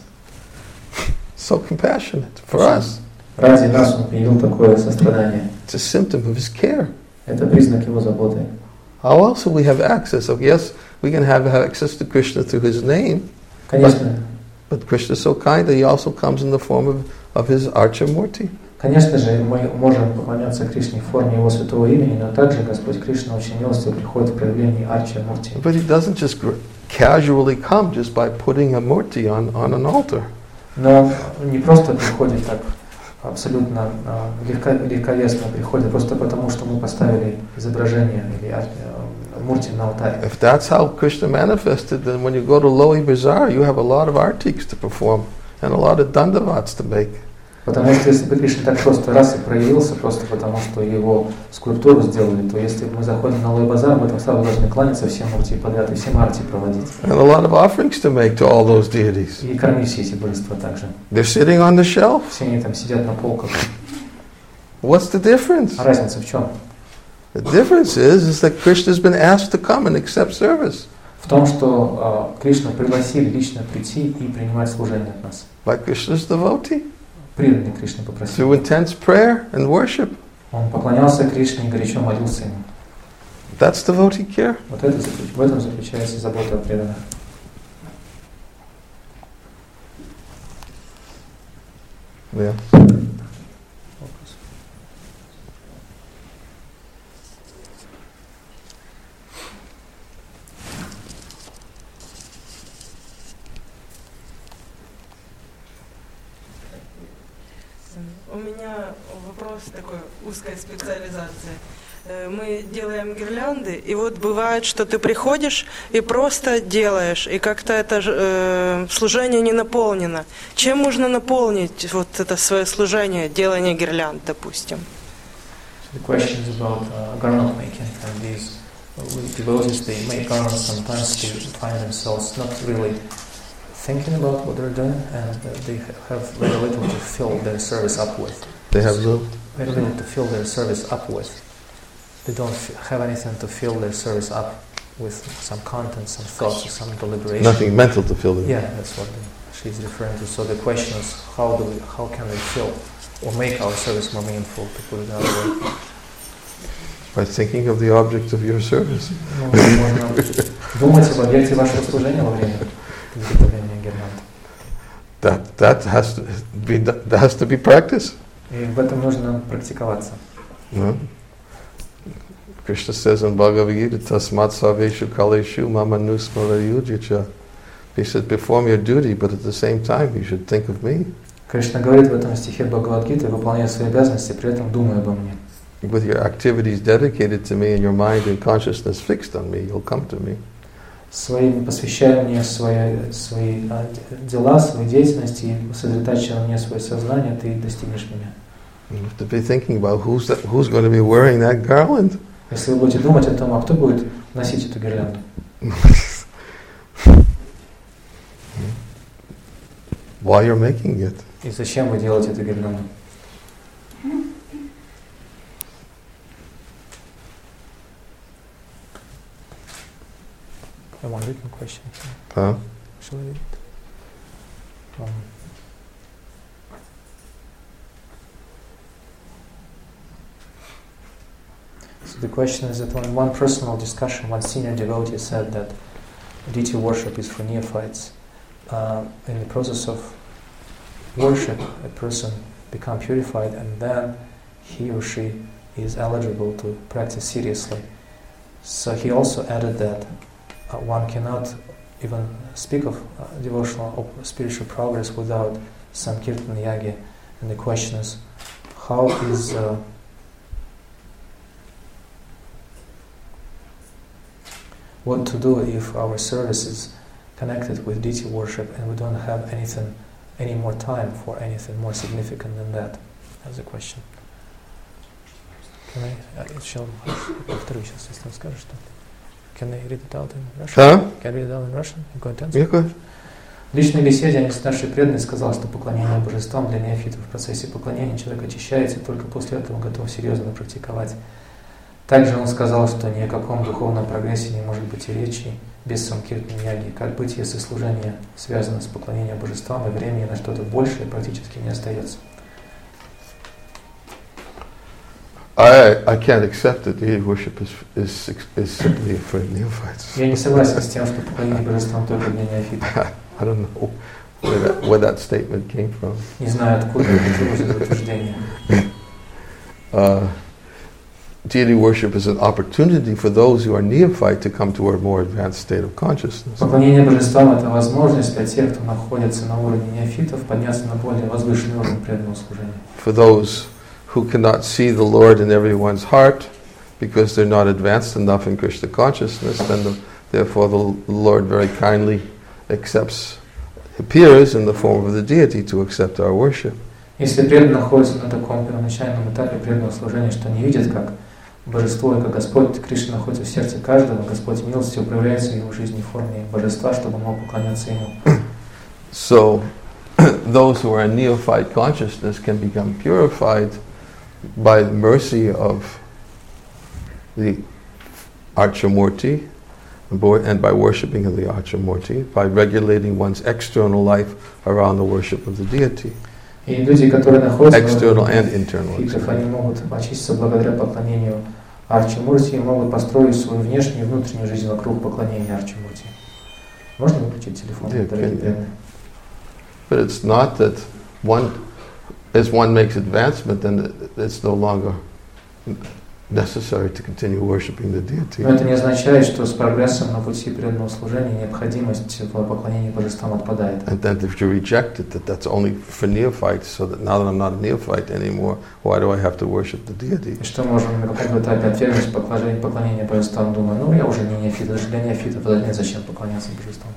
So compassionate for us. Ради нас он проявил такое сострадание. It's a symptom of his care. Это признак его заботы. How else will we have access? Of yes, we can have access to Krishna through his name. Конечно, But Krishna is so kind that he also comes in the form of his Archa Murti. конечно же, мы можем поклоняться Кришне в форме его святого имени, но также Господь Кришна очень милостиво приходит в проявлении Арча Мурти. But he doesn't just casually come just by putting a Murti on an altar. Но он не просто приходит так абсолютно легковесно приходит, просто потому, что мы поставили изображение или Мурти на алтарь. If that's how Krishna manifested, then when you go to Lohi Bazaar, you have a lot of artiks to perform and a lot of dandavats to make. Потому что если бы Кришна так просто раз и проявился, просто потому что его скульптуру сделали, то если мы заходим на Лой Базар, мы там сразу должны кланяться всем Мурти подряд и всем арти проводить. And a lot of offerings to make to all those deities. И кормить все эти божества также. They're sitting on the shelf. Все они там сидят на полках. What's the difference? А разница в чем? The difference is that Krishna has been asked to come and accept service. В том, что Кришну пригласили лично прийти и принимать служение от нас. By Krishna's devotee. Преданный Кришне попросил. Through intense prayer and worship. Он поклонялся Кришне и горячо молился ему. That's devotee care. Вот это, в этом заключается забота о преданных. Yeah. У меня вопрос такой, узкая специализация. Мы делаем гирлянды, и вот бывает, что ты приходишь и просто делаешь, и как-то это служение не наполнено. Чем можно наполнить вот это свое служение, делание гирлянд, допустим? The question is about garment making, and these devotees, they make garments sometimes they find themselves not really thinking about what they're doing, and they have very little to fill their service up with. They have little. Very little to fill their service up with. They don't have anything to fill their service up with, some content, some thoughts, or some deliberation. Nothing mental to fill it. Yeah, that's what she's referring to. So the question is, how can we fill or make our service more meaningful, to put it that way? By thinking of the object of your service. Можно думать об объекте вашего служения во время изготовления гирлянды. That has to be practiced. И в этом нужно практиковаться. No? Krishna says in Bhagavad Gita, Tasmat Sarveshu Kaleshu Mama Nusmara Yujicha. He says, perform your duty, but at the same time you should think of me. Кришна говорит в этом стихе Бхагавад-гиты, выполняя свои обязанности, при этом думая обо мне. With your activities dedicated to me and your mind and consciousness fixed on me, you'll come to me. Посвящая мне свои дела, свои деятельности и сосредотачивая мне свое сознание, ты достигнешь меня. You have to be thinking about who's going to be wearing that garland. Если вы будете думать о том, а кто будет носить эту гирлянду? Why you're making it. И зачем вы делаете эту гирлянду? One written question. Huh? Shall I read it? So the question is that in one personal discussion, one senior devotee said that deity worship is for neophytes, in the process of worship, a person become purified, and then he or she is eligible to practice seriously. So he also added that one cannot even speak of devotional or spiritual progress without some kirtan yagi. And the question is, how is what to do if our service is connected with deity worship and we don't have any more time for anything more significant than that? That's the question. Can I Can I read it out in Russian? Huh? Can I read it out in Russian? In content? Yeah, go ahead. В личной беседе один старший преданный сказал, что поклонение божествам для неофитов в процессе поклонения человек очищается и только после этого готов серьезно практиковать. Также он сказал, что ни о каком духовном прогрессе не может быть и речи без самкиртана яги. Как быть, если служение связано с поклонением божествам и времени на что-то большее практически не остается? I can't accept that deity worship is simply for neophytes. Я не согласен с тем, что поклонение божествам только для неофитов. I don't know where that statement came from. Не знаю, откуда появилось это утверждение. Deity worship is an opportunity for those who are neophyte to come to a more advanced state of consciousness. Поклонение божествам – это возможность для тех, кто находится на уровне неофитов, подняться на более возвышенный уровень преданного служения. For those who cannot see the Lord in everyone's heart because they're not advanced enough in Krishna consciousness, then therefore the Lord very kindly appears in the form of the deity to accept our worship. Если преданный находится на таком первоначальном этапе преданного служения, что не видит, как божество и как Господь, Кришна находится в сердце каждого, Господь милостью проявляется в его жизни в форме божества, чтобы он мог поклоняться ему. So, those who are in neophyte consciousness can become purified by the mercy of the Archamurti and by worshipping the Archamurti, by regulating one's external life around the worship of the deity. И люди, которые находятся External and internal. они могут очиститься благодаря поклонению Арчамурти и могут построить свою внешнюю и внутреннюю жизнь вокруг поклонения Арчамурти. Можно выключить телефон, дорогие преданные? But it's not that as one makes advancement, then it's no longer necessary to continue worshipping the deity. Но это не означает, что с прогрессом на пути преданного служения необходимость в поклонении божествам отпадает. And then if you reject it, that's only for neophytes, so that now that I'm not a neophyte anymore, why do I have to worship the deity? И что можем на каком-то этапе отвергнуть поклонение божествам, думая, я уже не неофит, даже для неофитов зачем поклоняться божествам?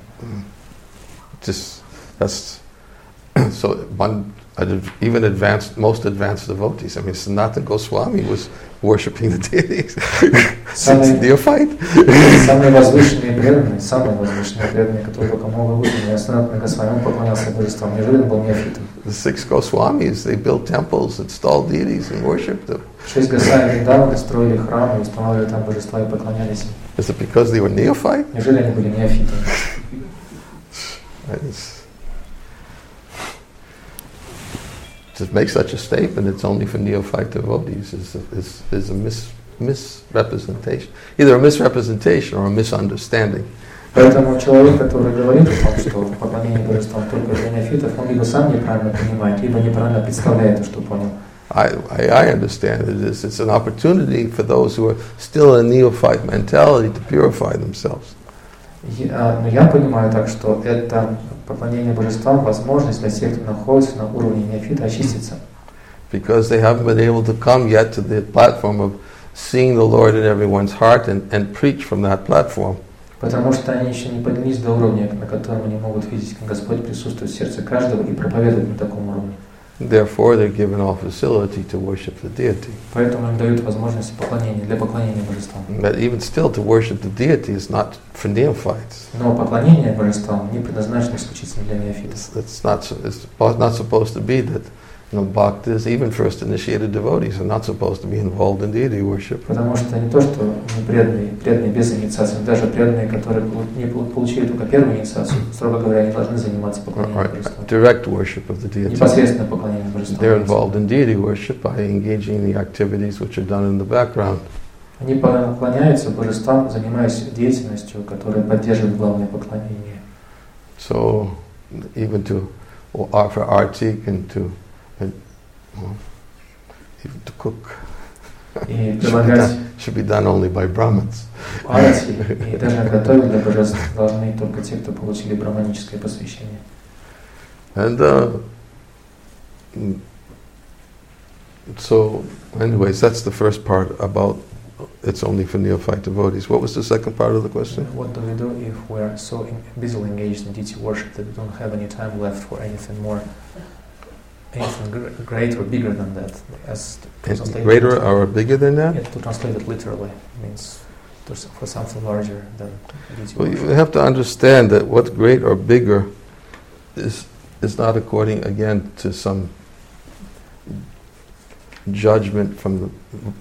So even most advanced devotees, I mean, Sanatana Goswami was worshipping the deities. Since neophyte. Самые возвышенные преданные, которые только могут быть, Санатана Госвами, он поклонялся божествам, неужели он был неофитом? The 6 Goswamis, they built temples, installed deities, and worshipped them. 6 Госвами недавно строили храмы, устанавливали там божества и поклонялись им. Is it because they were neophyte? Неужели они были неофитами? To make such a statement, it's only for neophyte devotees, is a misrepresentation. Either a misrepresentation or a misunderstanding. Поэтому человек, который говорит о том, что поклонение божествам только для неофитов, он либо сам неправильно понимает, либо неправильно представляет то, что понял. I understand it. It's an opportunity for those who are still in a neophyte mentality to purify themselves. Но я понимаю так, что это поклонение божествам возможность для тех, кто находится на уровне неофита, очиститься. Because they haven't been able to come yet to the platform of seeing the Lord in everyone's heart and preach from that platform. Потому что они еще не поднялись до уровня, на котором они могут видеть, как Господь присутствует в сердце каждого и проповедовать на таком уровне. Therefore, they're given all facility to worship the deity. Поэтому им дают возможность для поклонения божествам. But even still, to worship the deity is not for neophytes. Но поклонение божествам не предназначено исключительно для неофитов. It's not supposed to be that bhaktas, even first initiated devotees, are not supposed to be involved in deity worship. Потому что не то, что преданные без инициации, даже преданные, которые не получили только первую инициацию, строго говоря, не должны заниматься поклонением божествам. Direct worship of the deity. Непосредственно поклонение божествам. They're involved in deity worship by engaging in the activities which are done in the background. Они поклоняются божествам, занимаясь деятельностью, которая поддерживает главное поклонение. So even to offer artik and even to cook. И предлагать Should be done only by Brahmins. арати и даже готовить для божеств должны только те, кто получили браманическое посвящение. And so, anyways, that's the first part about it's only for neophyte devotees. What was the second part of the question? What do we do if we are so busily engaged in deity worship that we don't have any time left for anything more, anything great or bigger than that? As to translate Greater it, or bigger than that? yeah, to translate it literally means for something larger than deity Well, worship. you have to understand that what's great or bigger is not according, again, to some judgment from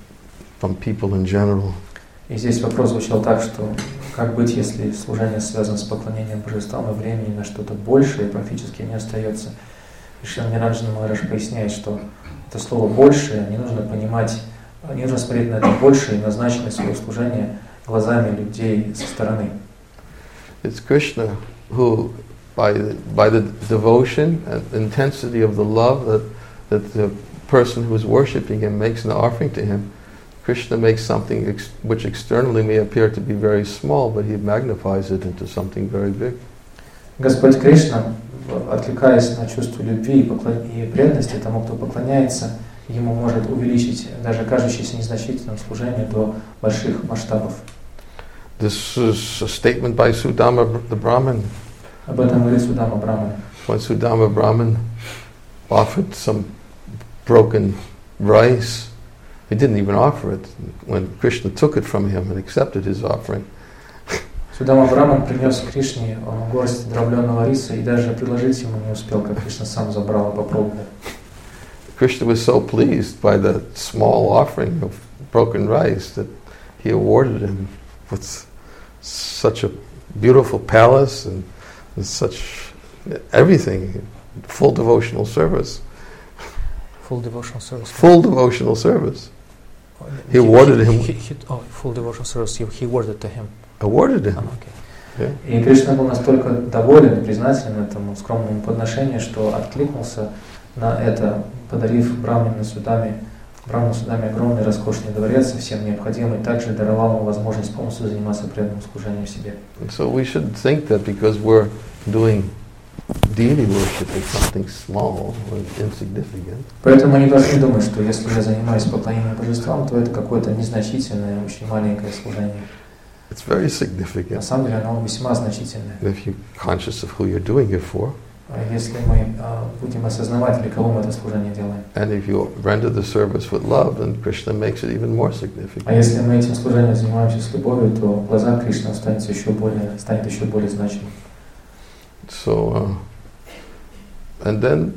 people in general. И здесь вопрос звучал так, что как быть, если служение связано с поклонением божествам, и времени на что-то большее практически не остается. И Шрила Ниранджана Махарадж поясняет, что это слово «большее» не нужно понимать, не нужно смотреть на это большее и на значимость своего служения глазами людей со стороны. It's Krishna who, by the devotion and intensity of the love that the person who is worshipping him makes an offering to him, Krishna makes something which externally may appear to be very small, but he magnifies it into something very big. Господь Кришна, откликаясь на чувство любви и преданности тому, кто поклоняется, ему может увеличить даже кажущееся незначительным служение до больших масштабов. This is a statement by Sudama the Brahmin. Об этом говорит Судама Браман. When Sudama Brahmin offered some broken rice, he didn't even offer it. When Krishna took it from him and accepted his offering, Судама Браман принес Кришне горсть дробленого риса и даже предложить ему не успел, как Кришна сам забрал и попробовал. Krishna was so pleased by the small offering of broken rice that he awarded him with such a beautiful palace and such everything, full devotional service. Full devotional service. Full devotional service. He awarded him. Full devotional service. He awarded to him. Awarded him. Okay. И Кришна был настолько доволен и признателен этому скромному подношению, что откликнулся на это, подарив Браману Судаме огромный роскошный дворец со всем необходимым, и также даровал ему возможность полностью заниматься преданным служением себе. So we should think that because we're doing deity worship is something small or insignificant. Поэтому мы не должны думать, что если я занимаюсь поклонением божествам, то это какое-то незначительное, очень маленькое служение. It's very На significant самом деле оно весьма значительное. if you're conscious of who you're doing it for, Если мы будем осознавать, для кого мы это служение делаем. and if you render the service with love, then Krishna makes it even more А significant. если мы этим служением занимаемся с любовью, то в глазах Кришны станет еще более значимым. So, and then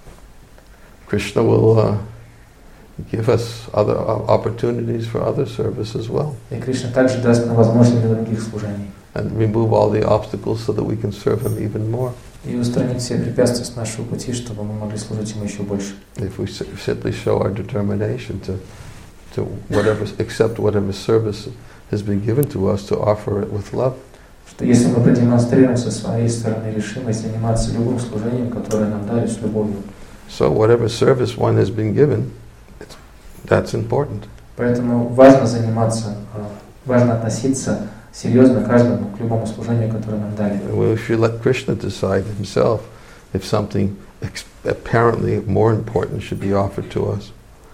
Krishna will give us other opportunities for other service as well, И Кришна также даст нам возможность для других служений. and remove all the obstacles so that we can serve Him even more. И устранить все препятствия с нашего пути, чтобы мы могли служить Ему еще больше. If we simply show our determination to accept whatever service has been given to us, to offer it with love. Что если мы продемонстрируем со своей стороны решимость заниматься любым служением, которое нам дали с любовью. So whatever service one has been given, that's important. Поэтому важно заниматься, важно относиться серьезно каждому к любому служению, которое нам дали. We should let Krishna decide himself if something apparently more important should be offered to us.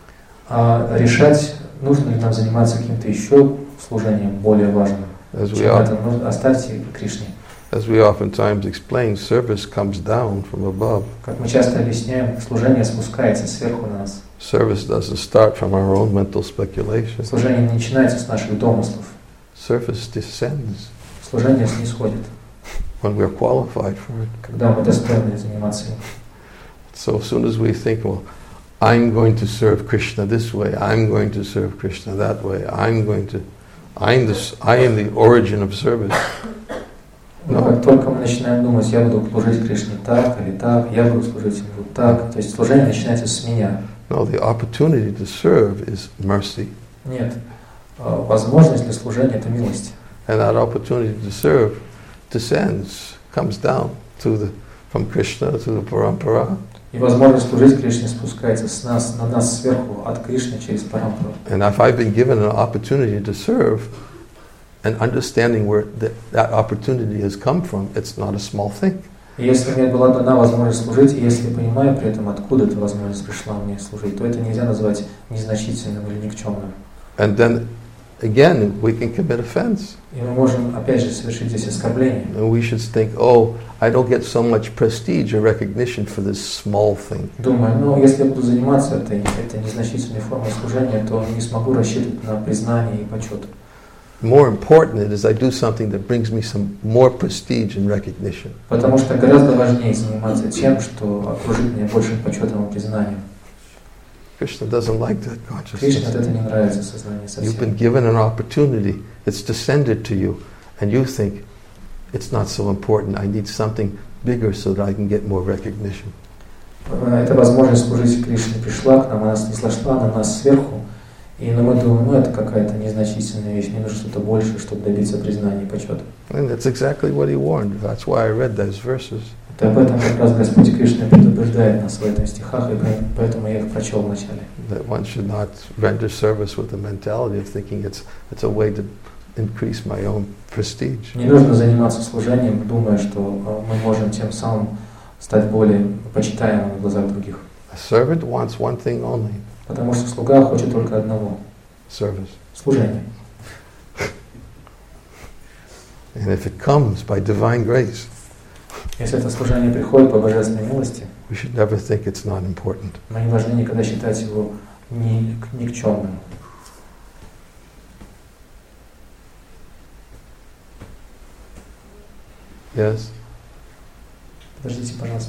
Решать, нужно ли нам заниматься каким-то еще служением более важным. Оставьте Кришне. As we oftentimes explain, service comes down from above. Как мы часто объясняем, служение спускается сверху на нас. Service doesn't start from our own mental speculation. Служение не начинается с наших домыслов. Service descends Служение снисходит, when we're qualified for it. когда мы достойны заниматься им. So as soon as we think, well, I'm going to serve Krishna this way, I'm going to serve Krishna that way, I am the origin of service. Но как только мы начинаем думать, я буду служить Кришне так или так, я буду служить ему так, то есть служение начинается с меня. No, the opportunity to serve is mercy. Нет. Возможность для служения – это милость. And that opportunity to serve descends, comes down from from Krishna to the Parampara. И возможность служить Кришне спускается с нас, на нас сверху, от Кришны через Парампару. And if I've been given an opportunity to serve, and understanding where that opportunity has come from, it's not a small thing. И если мне была дана возможность служить, и если я понимаю при этом, откуда эта возможность пришла мне служить, то это нельзя назвать незначительным или никчемным. And then, again, we can commit offense. И мы можем, опять же, совершить здесь оскорбление. And we should think, oh, I don't get so much prestige or recognition for this small thing. Думаю, ну, если я буду заниматься этой незначительной формой служения, то не смогу рассчитывать на признание и почет. More important it is I do something that brings me some more prestige and recognition. Потому что гораздо важнее заниматься тем, что окружит меня большим почетом и признанием. Krishna doesn't like that Кришне consciousness. это не нравится сознание You've been совсем. given an opportunity, it's descended to you, and you think, it's not so important, I need something bigger so that I can get more recognition. Эта возможность служить Кришне пришла к нам, она снизошла на нас сверху, но мы думаем, ну это какая-то незначительная вещь, мне нужно что-то большее, чтобы добиться признания и почета. And that's exactly what he warned. That's why I read those verses. И об этом как раз Господь Кришна предупреждает нас в этих стихах, и поэтому я их прочел вначале. That one should not render service with the mentality of thinking it's a way to increase my own prestige. Не нужно заниматься служением, думая, что мы можем тем самым стать более почитаемым в глазах других. A servant wants one thing only, Потому что слуга хочет только одного service. – служения. And if it comes by divine grace, Если это служение приходит по божественной милости, we should never think it's not important. мы не должны никогда считать его никчемным. Yes? Подождите, пожалуйста.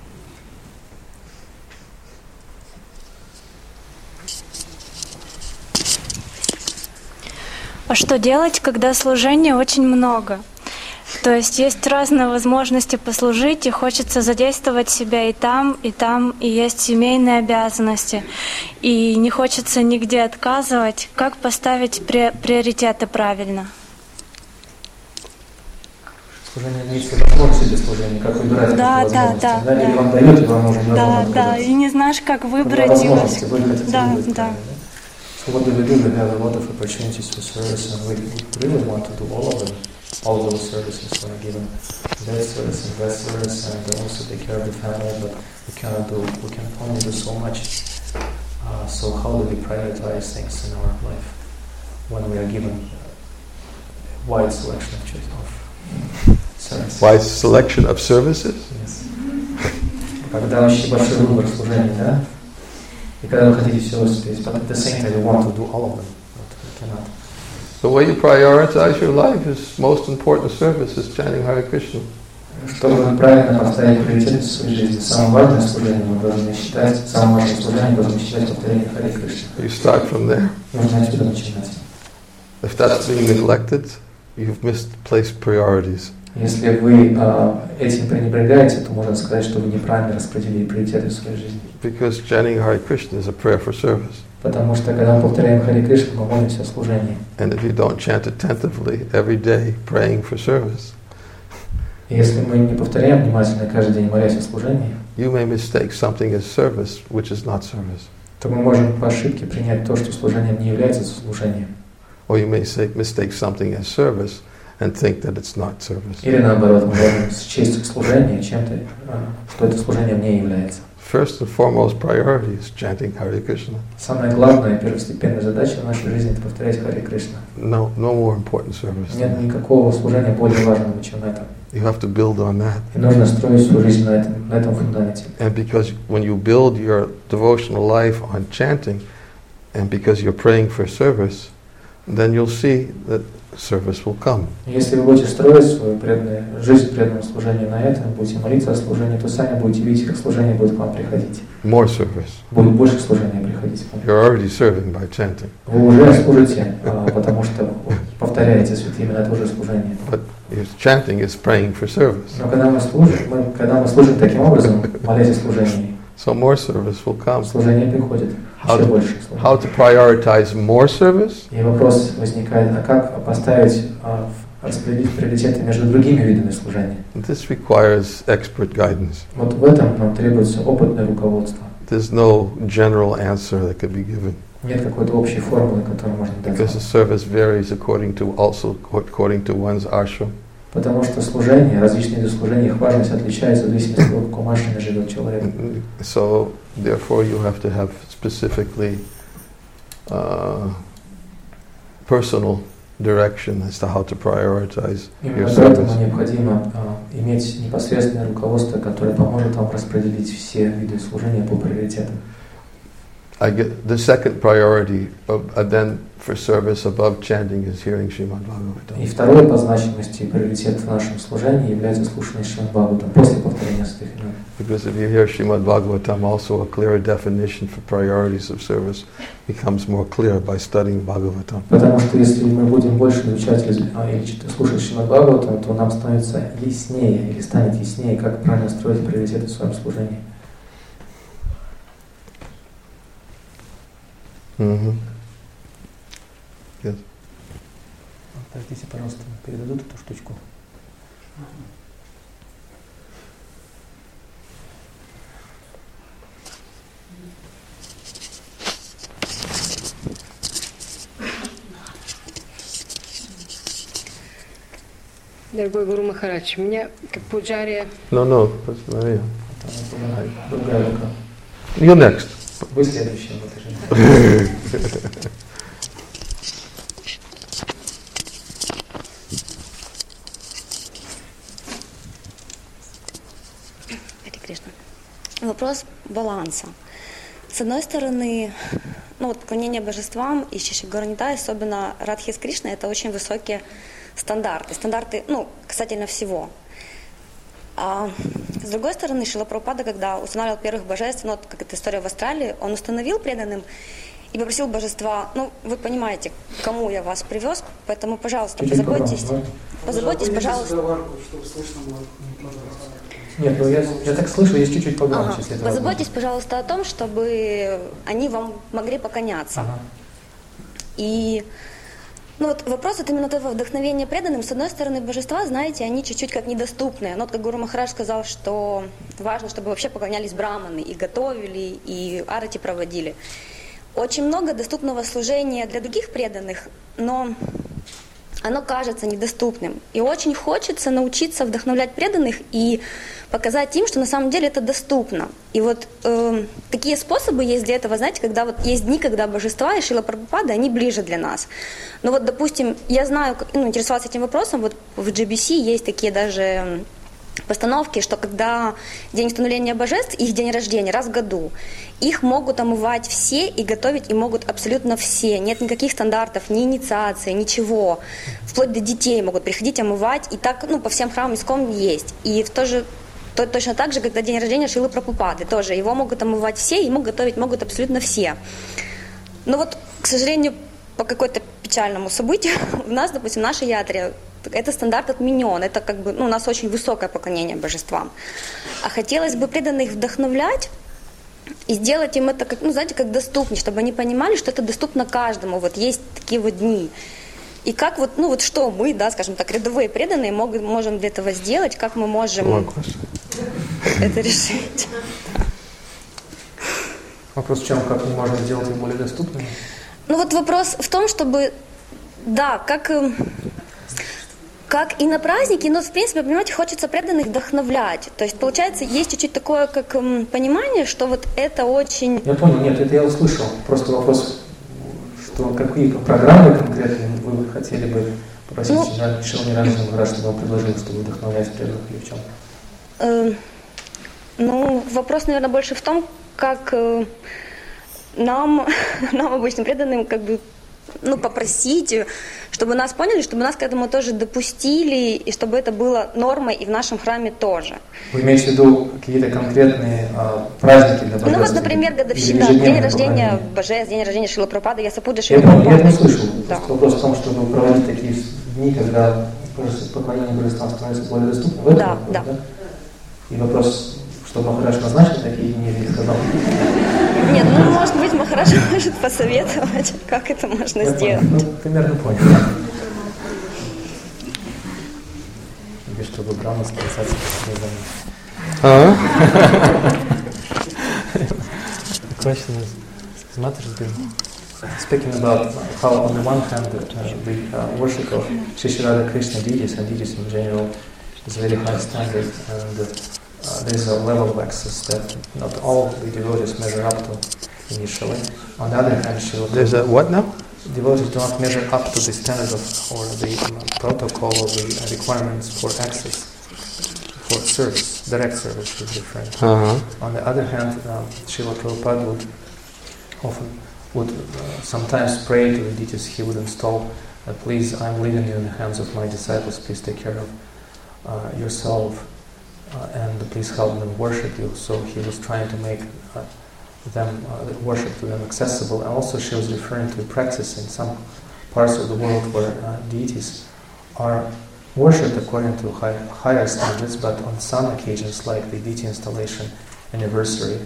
А что делать, когда служения очень много? То есть разные возможности послужить, и хочется задействовать себя и там, и есть семейные обязанности, и не хочется нигде отказывать. Как поставить приоритеты правильно? Служение имеется возможности для служения, как выбирать возможности. Или вам дают, и вам нужно Да, и не знаешь, как выбрать его. Да. So what do? We have a lot of opportunities for service, and we really want to do all of them. All those services are given, their service and their service, and also take care of the family. But we can only do so much. So how do we prioritize things in our life when we are given a wide selection of services? Wide selection of services? Yes. Когда вообще большой выбор служений, да? И когда вы хотите все успеть, but at the same time you want to do all of them, but you cannot. The way you prioritize your life is most important service is chanting Hare Krishna. Чтобы правильно поставить приоритеты в своей жизни, самое важное служение мы должны считать, самое важное служение мы должны считать повторение Харе Кришны. You start from there. Нужно отсюда начинать. If that's being neglected, you've misplaced priorities. Если вы этим пренебрегаете, то можно сказать, что вы неправильно распределили приоритеты в своей жизни. Because chanting Hare Krishna is a prayer for service. Потому что когда мы повторяем Харе Кришну, мы молимся о служении. And if you don't chant attentively every day, praying for service, И если мы не повторяем внимательно каждый день, молясь о служении, you may mistake something as service, which is not service. то мы можем по ошибке принять то, что служением не является служением. Or you may mistake something as service and think that it's not service. Или наоборот, мы можем счесть служение чем-то, что это служением не является. First and foremost priority is chanting Hare Krishna. Самая главная первостепенная задача в нашей жизни – это повторять Харе Кришна. No more important service. Нет никакого служения более важного, чем это. You have to build on that. И нужно строить свою жизнь на этом фундаменте. And because when you build your devotional life on chanting, and because you're praying for service, then you'll see that service will come. Если вы будете строить свою жизнь преданного служения на этом, будете молиться о служении, то сами будете видеть, как служение будет к вам приходить. More service. Будет больше служения приходить к вам. You're already serving by chanting. Вы уже служите, потому что повторяете святые имена, это уже служение. But your chanting is praying for service. Но когда мы служим таким образом, молясь о служении, So more service will come. служение приходит. Еще больше How служения. to prioritize more service? И вопрос возникает, а как поставить распределить приоритеты между другими видами служения. This requires expert guidance. Вот в этом нам требуется опытное руководство. There's no general answer that could be given. Нет какой-то общей формулы, которую можно дать. Because the service varies according to one's ashram. Потому что служение, различные виды служения, их важность отличается в зависимости от того, в каком ашраме живет человек. So, therefore, you have to have specifically personal direction as to how to prioritize your service. Именно поэтому необходимо иметь непосредственное руководство, которое поможет вам распределить все виды служения по приоритетам. I get the second priority then for service above chanting is hearing Srimad Bhagavatam. И второй по значимости приоритет в нашем служении является слушание Шримад Бхагаватам после повторения святых имен. Because if you hear Srimad Bhagavatam, also a clearer definition for priorities of service becomes more clear by studying Bhagavatam. Потому что если мы будем больше изучать или слушать Шримад Бхагаватам, то нам становится яснее или станет яснее, как правильно строить приоритеты в своем служении. Yes. Подождите, пожалуйста, передадут эту штучку. Дорогой Гуру Махарадж, меня как пуджария... No, you next. Вы следующий в этой же. Харе Кришна. Вопрос баланса. С одной стороны, поклонение божествам и Шиши Гауранитая, особенно Радхи с Кришной, это очень высокие стандарты. Стандарты, касательно всего. А с другой стороны, Шрила Прабхупада, когда устанавливал первых божеств, как эта история в Австралии, он установил преданным и попросил божества, вы понимаете, к кому я вас привез, поэтому, пожалуйста, позаботьтесь, пожалуйста. Нет, я так слышу, есть чуть-чуть погромче. Позаботьтесь, пожалуйста, о том, чтобы они вам могли поклоняться. И вопрос это именно этого вдохновения преданным. С одной стороны, божества, знаете, они чуть-чуть как недоступные. Как Гуру Махарадж сказал, что важно, чтобы вообще поклонялись браманы, и готовили, и арати проводили. Очень много доступного служения для других преданных, но оно кажется недоступным. И очень хочется научиться вдохновлять преданных и показать им, что на самом деле это доступно. И такие способы есть для этого, знаете, когда есть дни, когда божества и Шрила Прабхупада, они ближе для нас. Но допустим, я знаю, интересовалась этим вопросом, в GBC есть такие даже постановки, что когда день установления божеств, их день рождения, раз в году, их могут омывать все и готовить, и могут абсолютно все. Нет никаких стандартов, ни инициации, ничего. Вплоть до детей могут приходить омывать, и так по всем храмам искон есть. И точно так же, когда день рождения Шрилы Прабхупады, тоже его могут омывать все, ему готовить могут абсолютно все. Но к сожалению, по какой-то печальному событию у нас, допустим, в нашей ятре этот стандарт отменен. Это у нас очень высокое поклонение божествам. А хотелось бы преданных вдохновлять и сделать им это, как доступнее, чтобы они понимали, что это доступно каждому. Есть такие дни. И как что мы, скажем так, рядовые преданные можем для этого сделать, как мы можем это решить. Вопрос в чем, как мы можем сделать их более доступными? Вопрос в том, чтобы, как и на праздники, но, в принципе, понимаете, хочется преданных вдохновлять. То есть, получается, есть чуть-чуть такое, понимание, что это очень... Я понял, нет, это я услышал. Просто вопрос, что какие программы конкретно вы хотели бы попросить Шрила Ниранджана Махараджа, чтобы он предложил, чтобы вдохновлять преданных, или в чем? Вопрос, наверное, больше в том, как нам обычным преданным, попросить, чтобы нас поняли, чтобы нас к этому тоже допустили, и чтобы это было нормой и в нашем храме тоже. Вы имеете в виду какие-то конкретные праздники для божеств? Например, годовщина, день рождения божеств, день рождения Шрилы Прабхупады, я Шрила Я это слышал. Да. Вопрос в том, чтобы проводить такие дни, когда поклонение божествам становится более доступным. Да. И вопрос, чтобы Махарадж назначил такие дни или сказал? Нет, может быть, Махарадж может посоветовать, как это можно сделать. Примерно понял. чтобы грамотно спасаться по The question is, Mother has been speaking about how on the one hand the worship of Sri Sri Radha Krishna deities and deities in general is a very high standard, and there is a level of access that not all the devotees measure up to initially. On the other hand, there's a what now? Devotees do not measure up to the standard of, or the protocol or the requirements for access, for service, direct service is different. On the other hand, Srila Prabhupada would sometimes pray to the deities. He would install, please, I'm leaving you in the hands of my disciples, please take care of yourself, and please help them worship you. So he was trying to make them worship to them accessible. And also she was referring to practice in some parts of the world where deities are worshipped according to higher standards, but on some occasions, like the deity installation anniversary,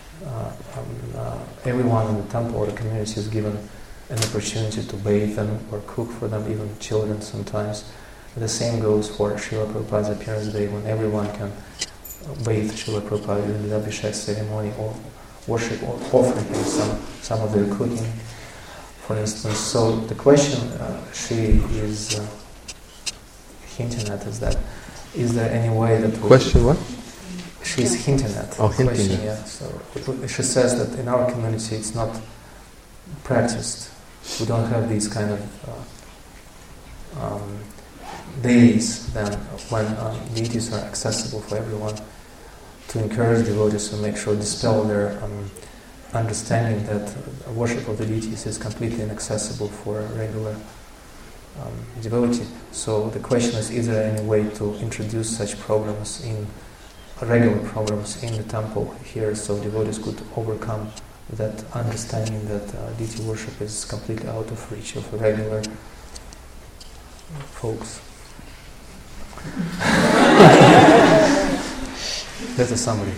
everyone in the temple or the community is given an opportunity to bathe them or cook for them, even children sometimes. The same goes for Srila Prabhupada's appearance day, when everyone can bathe Srila Prabhupada in the Abhishek ceremony or worship or offer him some of their cooking, for instance. So the question she is hinting at is that, is there any way that... Question what? She's hinting at. Oh, hinting question, at. yeah. So she says that in our community it's not practiced. We don't have these kind of days then when deities are accessible for everyone, to encourage devotees to make sure dispel their understanding that worship of the deities is completely inaccessible for a regular devotee. So the question is there any way to introduce such programs regular programs in the temple here, so devotees could overcome that understanding that deity worship is completely out of reach of regular folks. That's a summary.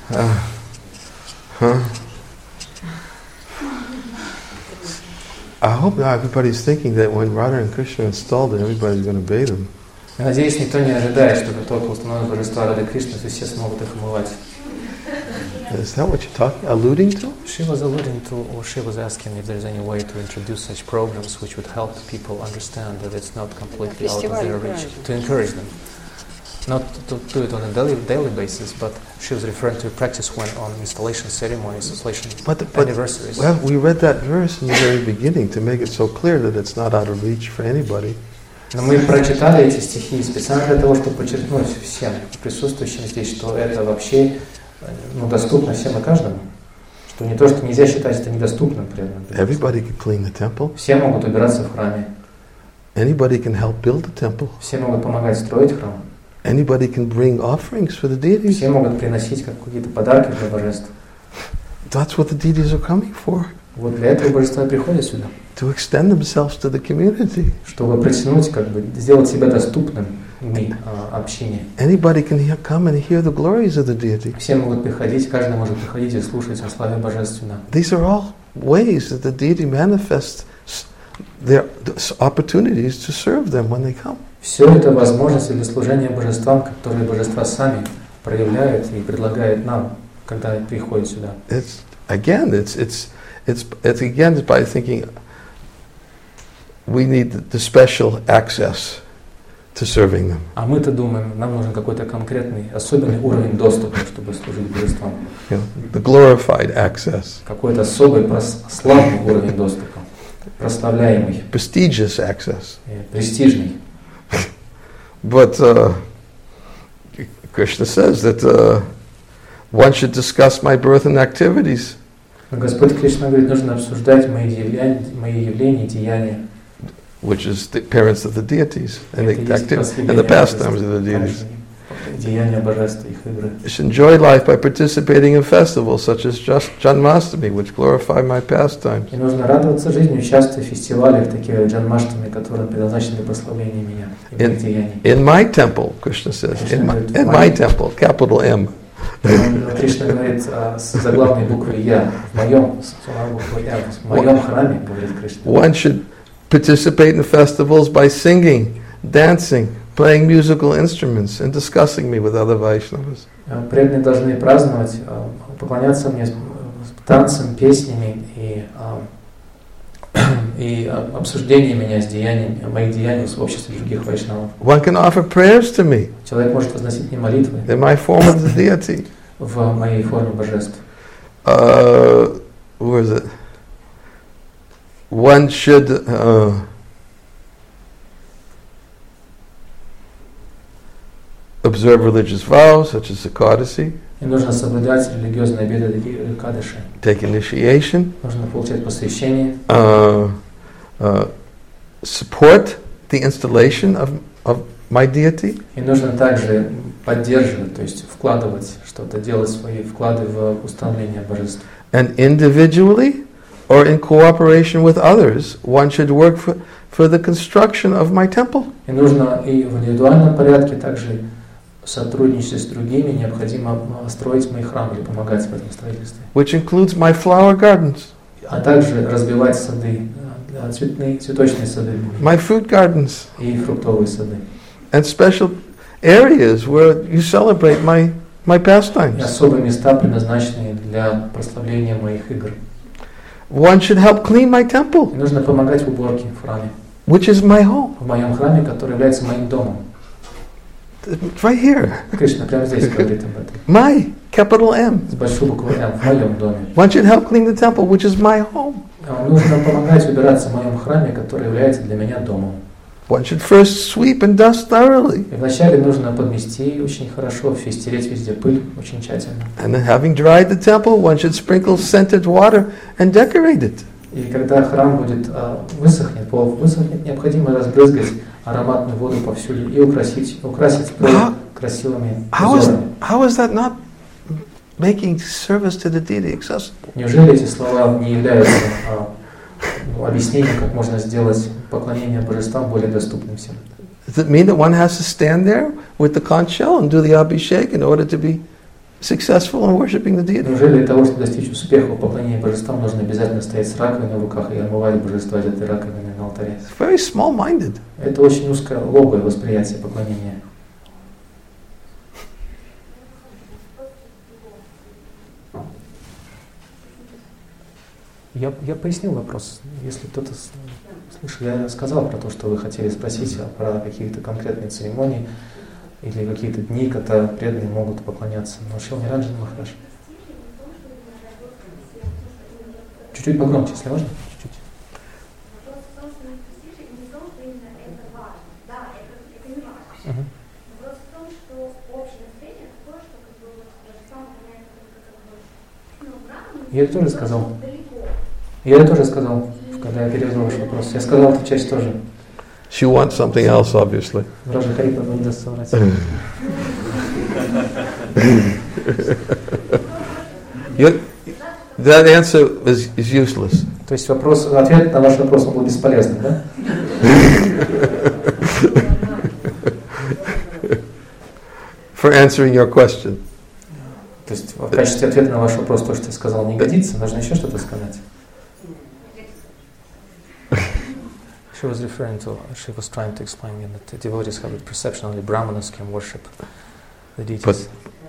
I hope not everybody's thinking that when Radha and Krishna installed it, everybody's going to bathe them. Я надеюсь, никто не ожидает, что как только установят божества Рады Кришны, то все смогут их омывать. Is that what you're alluding to? She was alluding to, or she was asking if there's any way to introduce such programs which would help people understand that it's not completely out of their reach. To encourage them. Not to do it on a daily basis, but she was referring to practice when on installation ceremonies, installation anniversaries. Well, we read that verse in the very beginning to make it so clear that it's not out of reach for anybody. Но мы прочитали эти стихи специально для того, чтобы подчеркнуть всем присутствующим здесь, что это вообще доступно всем и каждому. Что не то, что нельзя считать это недоступным преданным. Everybody can clean the temple. Все могут убираться в храме. Anybody can help build the temple. Все могут помогать строить храм. Anybody can bring offerings for the deities. Все могут приносить какие-то подарки для божеств. That's what the deities are coming for. Вот для этого божества приходят сюда. To extend themselves to the community. Чтобы протянуть, сделать себя доступным общине. Anybody can come and hear the glories of the deity. Все могут приходить, каждый может приходить и слушать о славе божественной. These are all ways that the deity manifests their opportunities to serve them when they come. Все это возможности для служения божествам, которые божества сами проявляют и предлагают нам, когда приходят сюда. It's by thinking we need the special access to serving them. А мы-то думаем, нам нужен какой-то конкретный, особенный уровень доступа, чтобы служить божествам. The glorified access. Какой-то особый, славный уровень доступа, прославляемый. Prestigious access. Престижный. But Krishna says that one should discuss my birth and activities. Господь Кришна говорит, нужно обсуждать мои явления, деяния. Which is the appearance of the deities and the pastimes of the deities. I should enjoy life by participating in festivals such as Janmashtami, which glorify my pastimes. И нужно радоваться жизни, участвуя в фестивалях, таких как Джанмаштами, которые предназначены для прославления меня и моих деяний. In my temple, Krishna says, in my temple, capital M. Кришна говорит с заглавной буквой Я, в моем храме, говорит Кришна. One should participate in festivals by singing, dancing, playing musical instruments and discussing me with other Vaishnavas. Преданные должны праздновать, поклоняться мне танцем, песнями и обсуждение меня с деяниями, моих деяний в обществе других вайшнавов. One can offer prayers to me. Человек может возносить мне молитвы. In my form of the deity. В моей форме божеств. Where is it? One should observe religious vows such as Ekadasi. И нужно соблюдать религиозные обеты Экадаши. Take initiation. Нужно получать посвящение. Support the installation of my deity. И нужно также поддерживать, то есть вкладывать что-то, делать свои вклады в установление божества. And individually or in cooperation with others, one should work for the construction of my temple. И нужно и в индивидуальном порядке также в сотрудничестве с другими необходимо строить мои храмы или помогать в этом строительстве. Which includes my flower gardens. А также разбивать сады, цветочные сады. My fruit gardens. И фруктовые сады. And special areas where you celebrate my pastimes. И особые места, предназначенные для прославления моих игр. One should help clean my temple. И нужно помогать в уборке в храме. Which is my home. В моем храме, который является моим домом. Right here. Кришна прямо здесь говорит об этом. My, capital M. С большой буквы М, в моем доме. One should help clean the temple, which is my home. Нужно помогать убираться в моем храме, который является для меня домом. One should first sweep and dust thoroughly. И вначале нужно подмести очень хорошо, стереть везде пыль очень тщательно. And then, having dried the temple, one should sprinkle scented water and decorate it. И когда храм будет пол высохнет, необходимо разбрызгать ароматную воду повсюду и украсить красивыми узорами. How is that not making service to the deity accessible? Неужели эти слова не являются объяснением, как можно сделать поклонение божествам более доступным всем? Does it mean that one has to stand there with the conch shell and do the abhishek in order to be successful in worshiping the deity? Неужели для того, чтобы достичь успеха в поклонении божествам, нужно обязательно стоять с раковиной в руках и омывать божества из этой раковины на алтаре? It's very small-minded. Это очень узколобое восприятие поклонения. Я пояснил вопрос. Если кто-то слышал, я сказал про то, что вы хотели спросить, про какие-то конкретные церемонии или какие-то дни, когда преданные могут поклоняться. Но Шрила Ниранджана Махарадж. Чуть-чуть погромче, если можно. Чуть-чуть. Я это тоже сказал. Когда я перевел ваш вопрос. Я сказал эту часть тоже. She wants something else, obviously. Вража Харипа не даст соврать. That answer is useless. То есть ответ на ваш вопрос был бесполезным, да? For answering your question. То есть в качестве ответа на ваш вопрос то, что я сказал, не годится, нужно еще что-то сказать. She was trying to explain that the devotees have a perception only Brahmanas can worship the deities.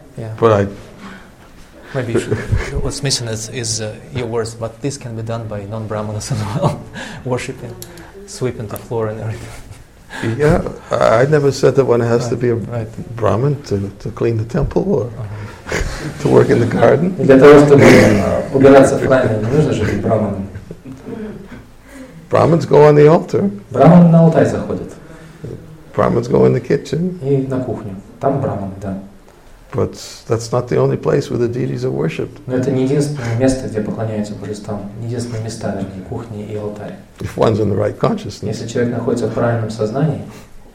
Maybe what's missing is your words, but this can be done by non-Brahmanas as well, worshipping, sweeping the floor and everything. Yeah, I never said that one has to be a Brahmin to clean the temple or to work in the garden. Для того, чтобы убираться в храме, не нужно же быть браманом. Brahmins go on the altar. Браманы на алтарь заходят. Brahmins go in the kitchen. И на кухню. Там браманы, да. But that's not the only place where the deities are worshipped. Но это не единственное место, где поклоняются божествам. Не единственные места, вернее, кухни и алтарь. If one's in the right consciousness. Если человек находится в правильном сознании.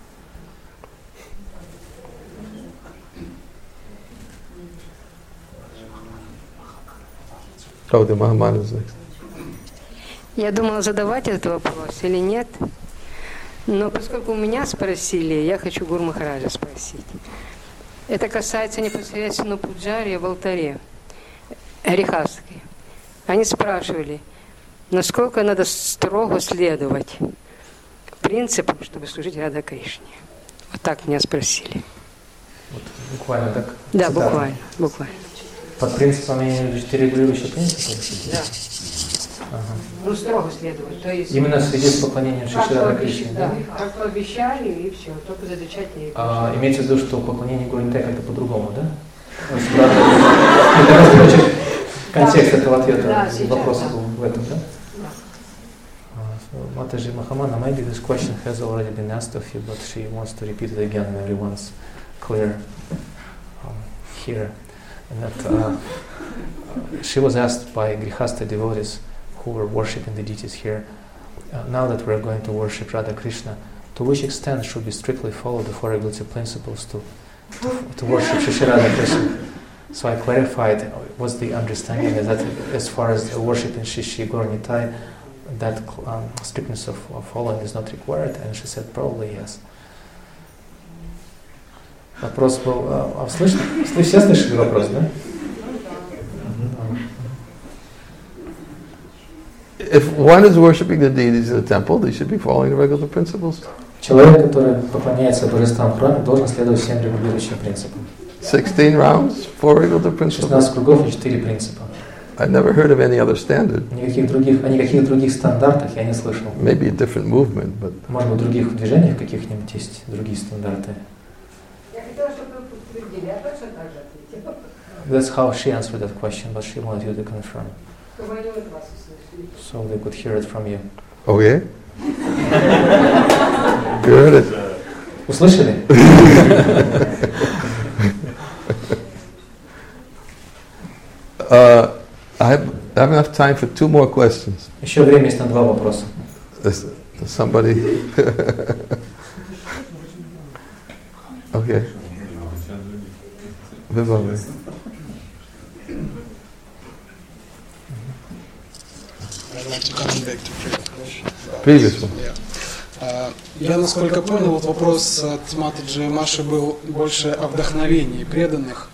Oh, the Mahamana is next. Я думала, задавать этот вопрос или нет. Но поскольку у меня спросили, я хочу Гуру Махараджа спросить. Это касается непосредственно пуджария в алтаре, Харихасской. Они спрашивали, насколько надо строго следовать принципам, чтобы служить Рада Кришне. Вот так меня спросили. Вот буквально так? Да, цитата. буквально. Под принципом я имею в виду 4 регулирующие принципы? Да. Ага. Ну, строго следовать. То есть, именно в связи с поклонением Шри Рады Кришне, да? Как пообещали, и все, только задачать ей. Имеется в виду, что поклонение Гуру-Нитае как-то по-другому, да? Это контекст этого ответа, вопрос был в этом, да? Mataji Mahamana, maybe this question has already been asked of you, but she wants to repeat it again when everyone's clear here. And that she was asked by Grihastha devotees who were worshipping the deities here, now that we're going to worship Radha Krishna, to which extent should we strictly follow the four regulative principles to worship Shri Radha Krishna? So I clarified what's the understanding is that as far as worshiping Shri Gaura-Nitai, that strictness of following is not required, and she said probably yes. Вопрос был, слышно? Все слышали вопрос, да? If one is worshipping the deities in the temple, they should be following the regular principles. Человек, который поклоняется божествам в храме, должен следовать всем регулирующим принципам. 16 rounds, 4 regular principles. 16 кругов и 4 принципа. I never heard of any other standard. О никаких других стандартах я не слышал. Maybe a different movement, but. Может быть, в других движениях каких-нибудь есть другие стандарты. That's how she answered that question, but she wanted you to confirm. So they could hear it from you. Okay. You heard it. Услышали? I have enough time for 2 more questions. Еще время есть на 2 вопроса. Somebody. Okay. Vibhavi. I'd like to come back to previous one. Yeah. Я, насколько понял, вот вопрос от Матаджи и Маши был больше о вдохновении преданных.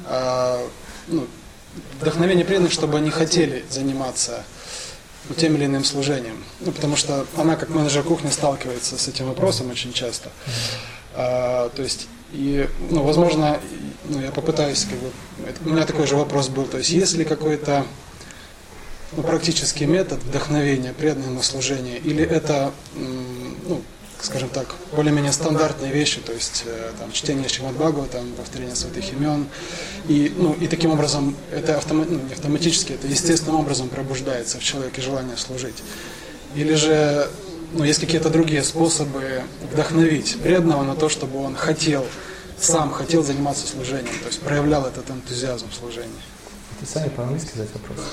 Вдохновение преданных, чтобы они хотели заниматься тем или иным служением. Потому что она, как менеджер кухни, сталкивается с этим вопросом очень часто. То есть, возможно, я попытаюсь, у меня такой же вопрос был. То есть, есть ли какой-то практический метод вдохновения преданных на служение, или это, скажем так, более-менее стандартные вещи, то есть чтение Шримад Бхагаватам, повторение святых имен, и таким образом это не автоматически, это естественным образом пробуждается в человеке желание служить. Или же есть какие-то другие способы вдохновить преданного на то, чтобы он сам хотел заниматься служением, то есть проявлял этот энтузиазм в служении. Ты сами по-английски задать вопрос?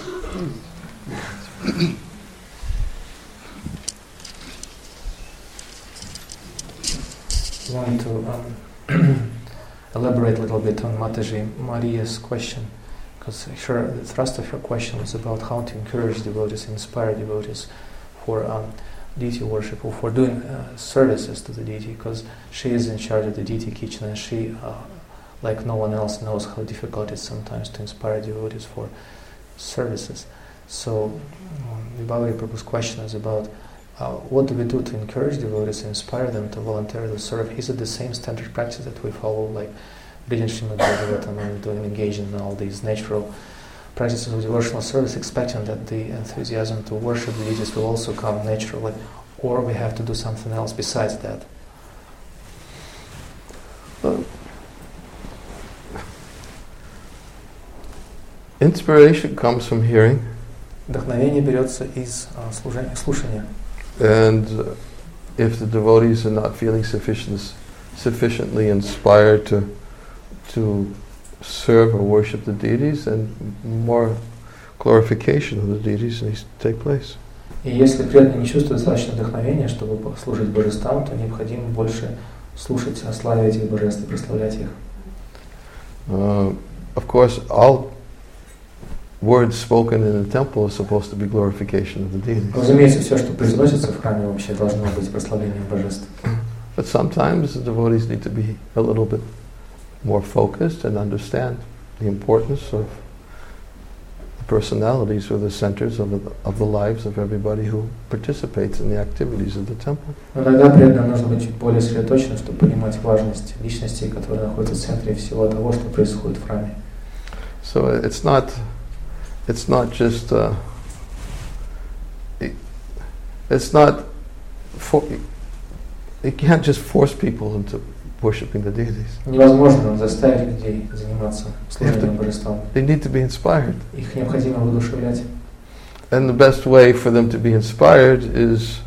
I want to elaborate a little bit on Mataji Maria's question, because the thrust of her question was about how to encourage devotees, inspire devotees for deity worship or for doing services to the deity, because she is in charge of the deity kitchen and she, like no one else, knows how difficult it is sometimes to inspire devotees for services. So Vibhavi Prabhu's question is about what do we do to encourage devotees, inspire them to voluntarily serve? Is it the same standard practice that we follow, like reading Srimad Bhagavatam and engaging in all these natural practices of devotional service, expecting that the enthusiasm to worship the deities will also come naturally, or we have to do something else besides that? Inspiration comes from hearing. Вдохновение берется из слушания. And if the devotees are not feeling sufficiently inspired to serve or worship the deities, then more glorification of the deities needs to take place. И если преданные не чувствуют достаточно вдохновения, чтобы служить божествам, то необходимо больше слушать о славе этих божеств и прославлять их. Of course, all words spoken in the temple is supposed to be glorification of the deities. Разумеется, все, что произносится в храме, вообще должно быть прославлением божеств. But sometimes the devotees need to be a little bit more focused and understand the importance of the personalities are the centers of the lives of everybody who participates in the activities of the temple. Но иногда преданным нужно быть чуть более сосредоточенным, чтобы понимать важность личностей, которые находятся в центре всего того, что происходит в храме. So it's not just you can't just force people into worshiping the deities. Невозможно заставить людей заниматься служением божествам. They need to be inspired. Их необходимо воодушевлять. And the best way for them to be inspired is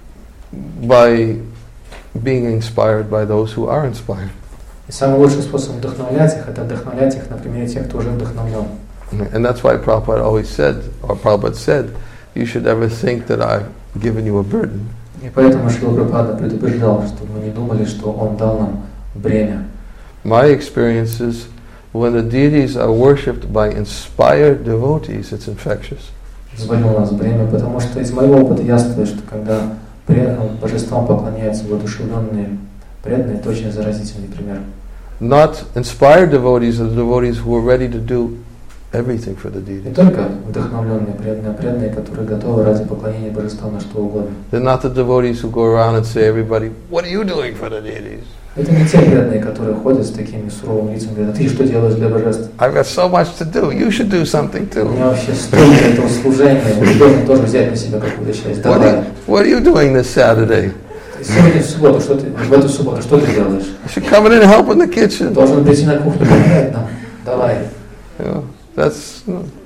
by being inspired by those who are inspired. И самый лучший способ вдохновлять их — это вдохновлять их на примере тех, кто уже вдохновлен. And that's why Prabhupada said, you should ever think that I've given you a burden. И поэтому Шрила Прабхупада предупреждал, чтобы мы не думали, что Он дал нам бремя. My experience is when the deities are worshipped by inspired devotees, it's infectious. Взвалил нас бремя, потому что из моего опыта ясно, что когда божествам поклоняются воодушевленные преданные, это очень заразительный пример. Not inspired devotees are the devotees who are ready to do everything for the deities. Не только вдохновленные преданные, а преданные, которые готовы ради поклонения божествам на что угодно. They're not the devotees who go around and say, everybody, what are you doing for the deities? Это не те преданные, которые ходят с такими суровыми лицами, говорят: ты что делаешь для божеств? I've got so much to do. You should do something too. У меня вообще столько этого служения, вы должны тоже взять на себя какую-то часть. Давай. What are you doing this Saturday? Сегодня в субботу, в эту субботу, что ты делаешь? You should come in and help in the kitchen. Должен прийти на кухню, помогать нам. Давай. That's,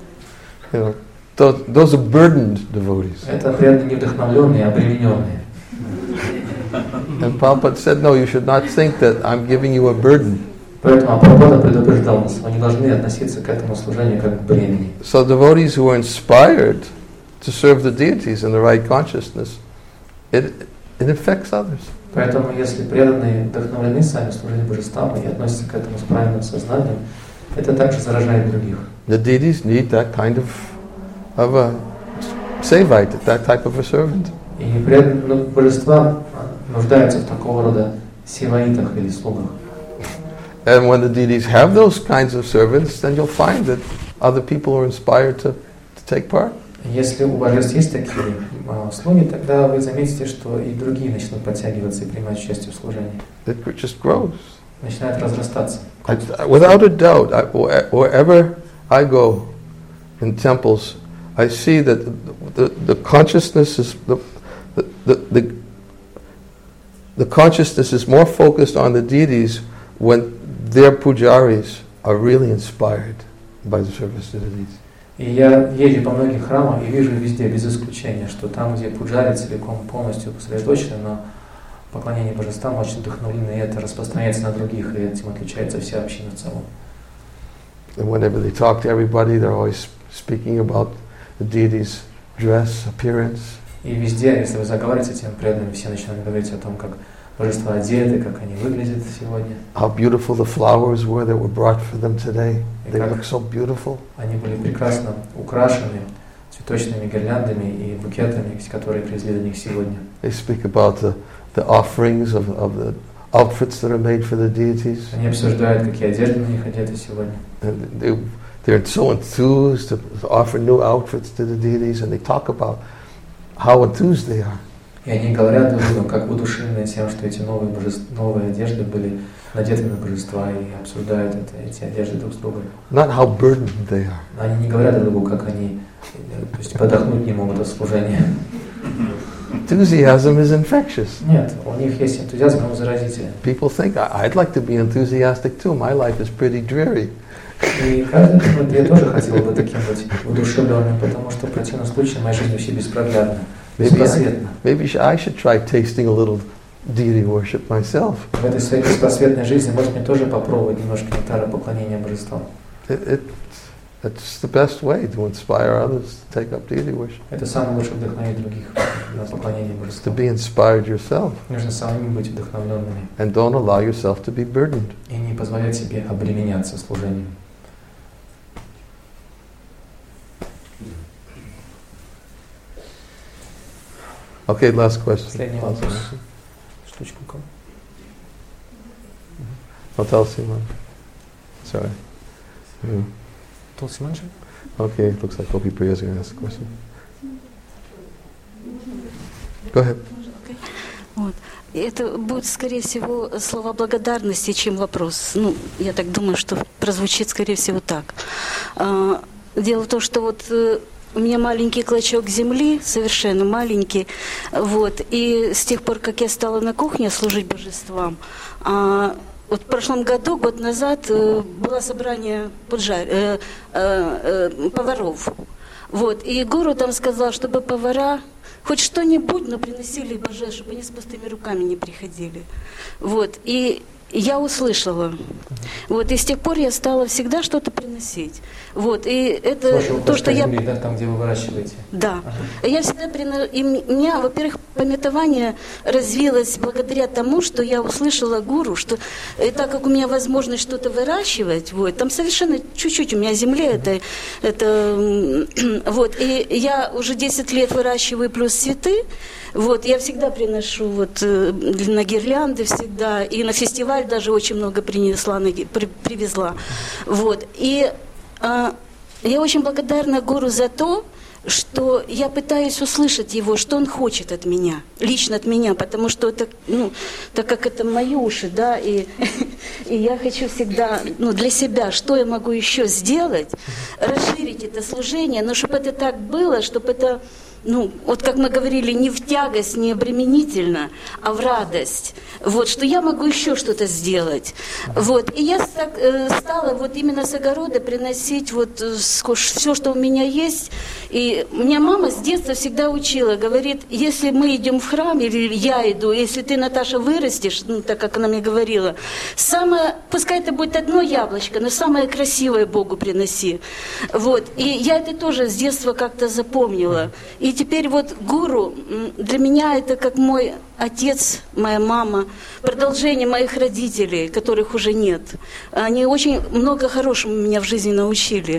those are burdened devotees. Это преданные не вдохновленные, а обремененные. And Prabhupada said, no, you should not think that I'm giving you a burden. Поэтому Прабхупада предупреждал нас, мы не должны относиться к этому служению как к бремени. So devotees who are inspired to serve the deities in the right consciousness, it affects others. Поэтому, если преданные вдохновлены сами служением божествам и относятся к этому с правильным сознанием, это также заражает других. The deities need that kind of a sevite, that type of a servant. И преданные божества нуждаются в такого рода севаитах или слугах. And when the deities have those kinds of servants, then you'll find that other people are inspired to take part. Если у божеств есть такие слуги, тогда вы заметите, что и другие начнут подтягиваться и принимать участие в служении. It just grows. Начинает разрастаться. Without a doubt, wherever I go in temples, I see that the consciousness is the consciousness is more focused on the deities when their pujaris are really inspired by the service to the deities. И я езжу по многим храмам и вижу везде, без исключения, что там, где пуджари целиком полностью сосредоточены на поклонении божествам, очень вдохновлены, и это распространяется на других, и этим отличается вся община в целом. And whenever they talk to everybody, they're always speaking about the deities' dress, appearance. И везде, если вы заговариваете с этим преданным, все начинают говорить о том, как божества одеты, как они выглядят сегодня. How beautiful the flowers were that were brought for them today. They look so beautiful. Они были прекрасно украшены цветочными гирляндами и букетами, которые привезли до них сегодня. They speak about the offerings of the outfits that are made for the deities. Они обсуждают, какие одежды на них одеты сегодня. And they're so enthused to offer new outfits to the deities, and they talk about how enthused they are. И они говорят друг другу, как воодушевлены тем, что эти новые одежды были надеты на божества, и обсуждают эти одежды друг с другом. Not how burdened they are. Они не говорят друг другу, как они, то есть подохнуть не могут от служения. Enthusiasm is infectious. Нет, у них есть энтузиазм, он заразителен. People think, I'd like to be enthusiastic too. My life is pretty dreary. И каждый думает, я тоже хотел бы таким быть воодушевленным, потому что в противном случае моя жизнь вообще беспроглядна, беспросветна. Maybe I should try tasting a little deity worship myself. В этой своей беспросветной жизни, может, мне тоже попробовать немножко нектара поклонения божествам. It's the best way to inspire others to take up deity worship. Это самый лучший вдохновить других на поклонение божествам. To be inspired yourself. Нужно самим быть вдохновленными. And don't allow yourself to be burdened. И не позволять себе обременяться служением. Okay, last question. Последний вопрос. Штучку. I'll tell Simon. Sorry. Tulsimanji? Okay, looks like Gopi Priya is going to ask a question. Go ahead. Вот. Это будет, скорее всего, слова благодарности, чем вопрос. Ну, я так думаю, что прозвучит, скорее всего, так. Дело в том, что вот у меня маленький клочок земли, совершенно маленький, вот, и с тех пор, как я стала на кухне служить божествам, вот в прошлом году, год назад, было собрание поваров. Вот, и гуру там сказал, чтобы повара хоть что-нибудь, но приносили божеств, чтобы они с пустыми руками не приходили. Вот, и я услышала. Вот, и с тех пор я стала всегда что-то приносить. Вот, и это то, что я... Да, там, где вы выращиваете. Да. Я всегда и у меня, во-первых, памятование развилось благодаря тому, что я услышала гуру, что так как у меня возможность что-то выращивать, вот, там совершенно чуть-чуть у меня земли, это вот, и я уже 10 лет выращиваю плюс цветы. Вот, я всегда приношу вот, на гирлянды всегда, и на фестиваль даже очень много привезла. Вот, и я очень благодарна гуру за то, что я пытаюсь услышать его, что он хочет от меня, лично от меня, потому что это, ну, так как это мои уши, да, и я хочу всегда, ну, для себя, что я могу еще сделать, расширить это служение, но чтобы это так было, чтобы это, ну, вот как мы говорили, не в тягость, не обременительно, а в радость. Вот, что я могу еще что-то сделать. Вот, и я стала вот именно с огорода приносить вот все, что у меня есть. И меня мама с детства всегда учила, говорит, если мы идем в храм, или я иду, если ты, Наташа, вырастешь, ну, так как она мне говорила, пускай это будет одно яблочко, но самое красивое Богу приноси. Вот, и я это тоже с детства как-то запомнила. И теперь вот гуру для меня это как мой отец, моя мама, продолжение моих родителей, которых уже нет. Они очень много хорошего меня в жизни научили.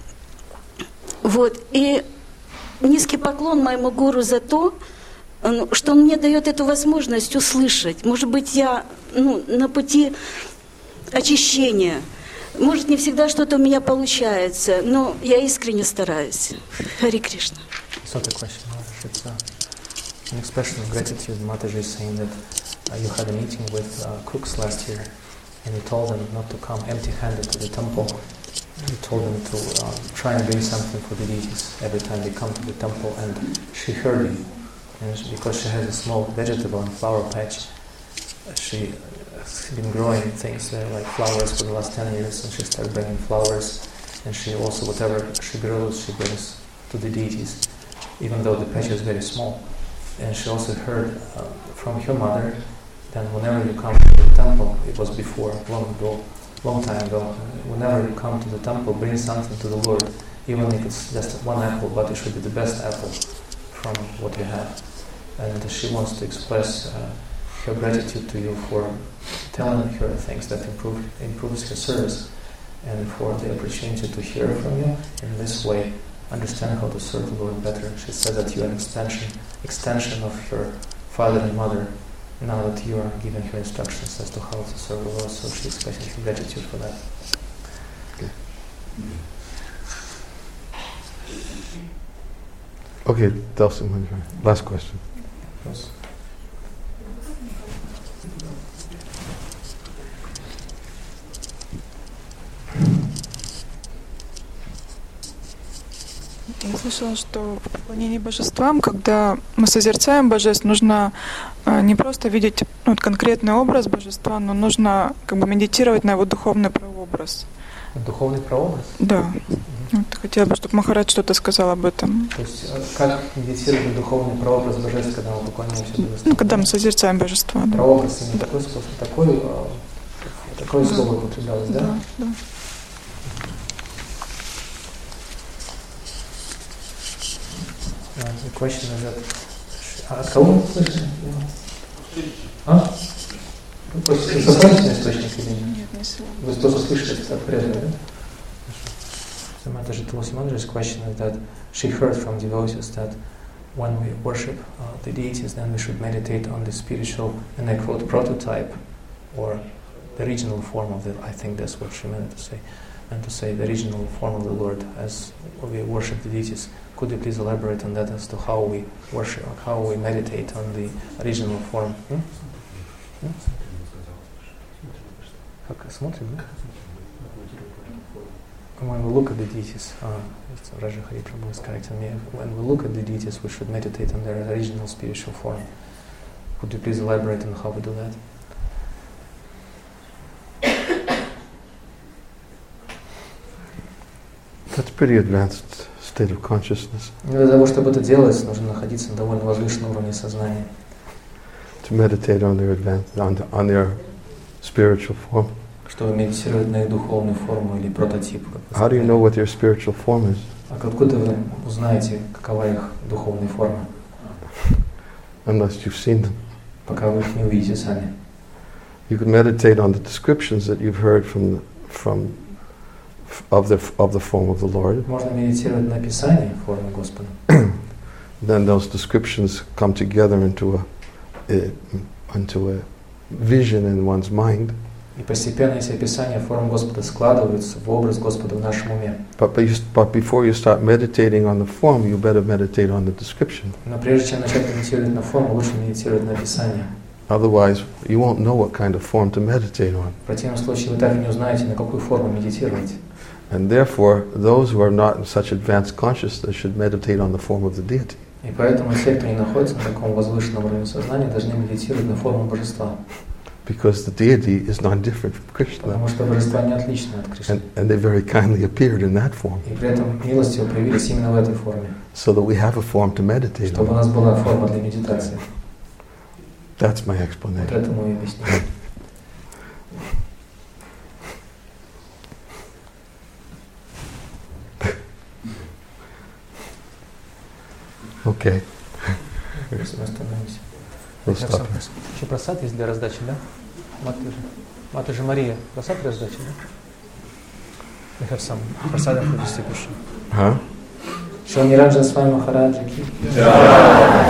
Вот. И низкий поклон моему гуру за то, что он мне дает эту возможность услышать. Может быть, я на пути очищения. Может, не всегда что-то у меня получается, но я искренне стараюсь. Хари Кришна. It's not a question, it's an expression of gratitude. Mataji is saying that you had a meeting with cooks last year, and you told them not to come empty-handed to the temple. You told them to try and bring something for the deities every time they come to the temple, and she heard you. And because she has a small vegetable and flower patch, she has been growing things there like flowers for the last 10 years, and she started bringing flowers, and she also, whatever she grows, she brings to the deities, even though the patch is very small. And she also heard from her mother that whenever you come to the temple, it was before, long time ago, whenever you come to the temple, bring something to the Lord, even if it's just one apple, but it should be the best apple from what you have. And she wants to express her gratitude to you for telling her things that improves her service, and for the opportunity to hear from you in this way, understand how to serve the Lord better. She said that you are an extension of her father and mother, now that you are giving her instructions as to how to serve the Lord, so she expresses her gratitude for that. Okay, Delson, last question. Yes. Я слышала, что в поклонении божествам, когда мы созерцаем божеств, нужно не просто видеть конкретный образ божества, но нужно как бы медитировать на его духовный прообраз. Духовный прообраз? Да. Вот, хотела бы, чтобы Махарадж что-то сказал об этом. То есть как медитировать на духовный прообраз божеств, когда мы поклоняемся божествам? Когда мы созерцаем божества, да. Прообраз, именно такой способ, такое слово употреблялось, да? Да. The question is that, от кого вы слышите? А? Вы собрательный источник или нет? Нет, не сегодня. Вы просто слышите это от преданных, да? So Mataji Tulsimandra's question is that she heard from devotees that when we worship the deities, then we should meditate on the spiritual, and I quote, prototype, or the original form of it. I think that's what she meant to say. and to say the original form of the Lord as we worship the deities. Could you please elaborate on that as to how we worship, how we meditate on the original form? Как смотрим, да? When we look at the deities, Raja Hari Prabhu is correcting me. When we look at the deities, we should meditate on their original spiritual form. Could you please elaborate on how we do that? That's pretty advanced state of consciousness. Для того, чтобы это делать, нужно находиться на довольно возвышенном уровне сознания. To meditate on their on their spiritual form. Чтобы медитировать на их духовную форму или прототип. How do you know what their spiritual form is? А откуда вы узнаете, какова их духовная форма? Unless you've seen them. Пока вы их не увидите сами. You can meditate on the descriptions that you've heard of the form of the Lord. Можно медитировать на описании формы Господа. Then those descriptions come together into a vision in one's mind. И постепенно эти описания форм Господа складываются в образ Господа в нашем уме. But before you start meditating on the form, you better meditate on the description. Но прежде чем начать медитировать на форму, лучше медитировать на описание. Otherwise, you won't know what kind of form to meditate on. В противном случае вы так и не узнаете, на какую форму медитировать. And therefore, those who are not in such advanced consciousness should meditate on the form of the deity. И поэтому те, кто не находится на таком возвышенном уровне сознания, должны медитировать на форму Божества. Because the deity is not different from Krishna. Потому что Божество не отлично от Кришны. And they very kindly appeared in that form. И при этом милостиво проявились именно в этой форме. So that we have a form to meditate on. Чтобы у нас была форма для медитации. That's my explanation. Вот это мое объяснение. Okay. Мы остановимся. Еще просад есть для раздачи, да? Матушка Мария, просад для раздачи, да? We have some prasad for distribution. Huh? Шри Ниранджан Свами Махараджа ки.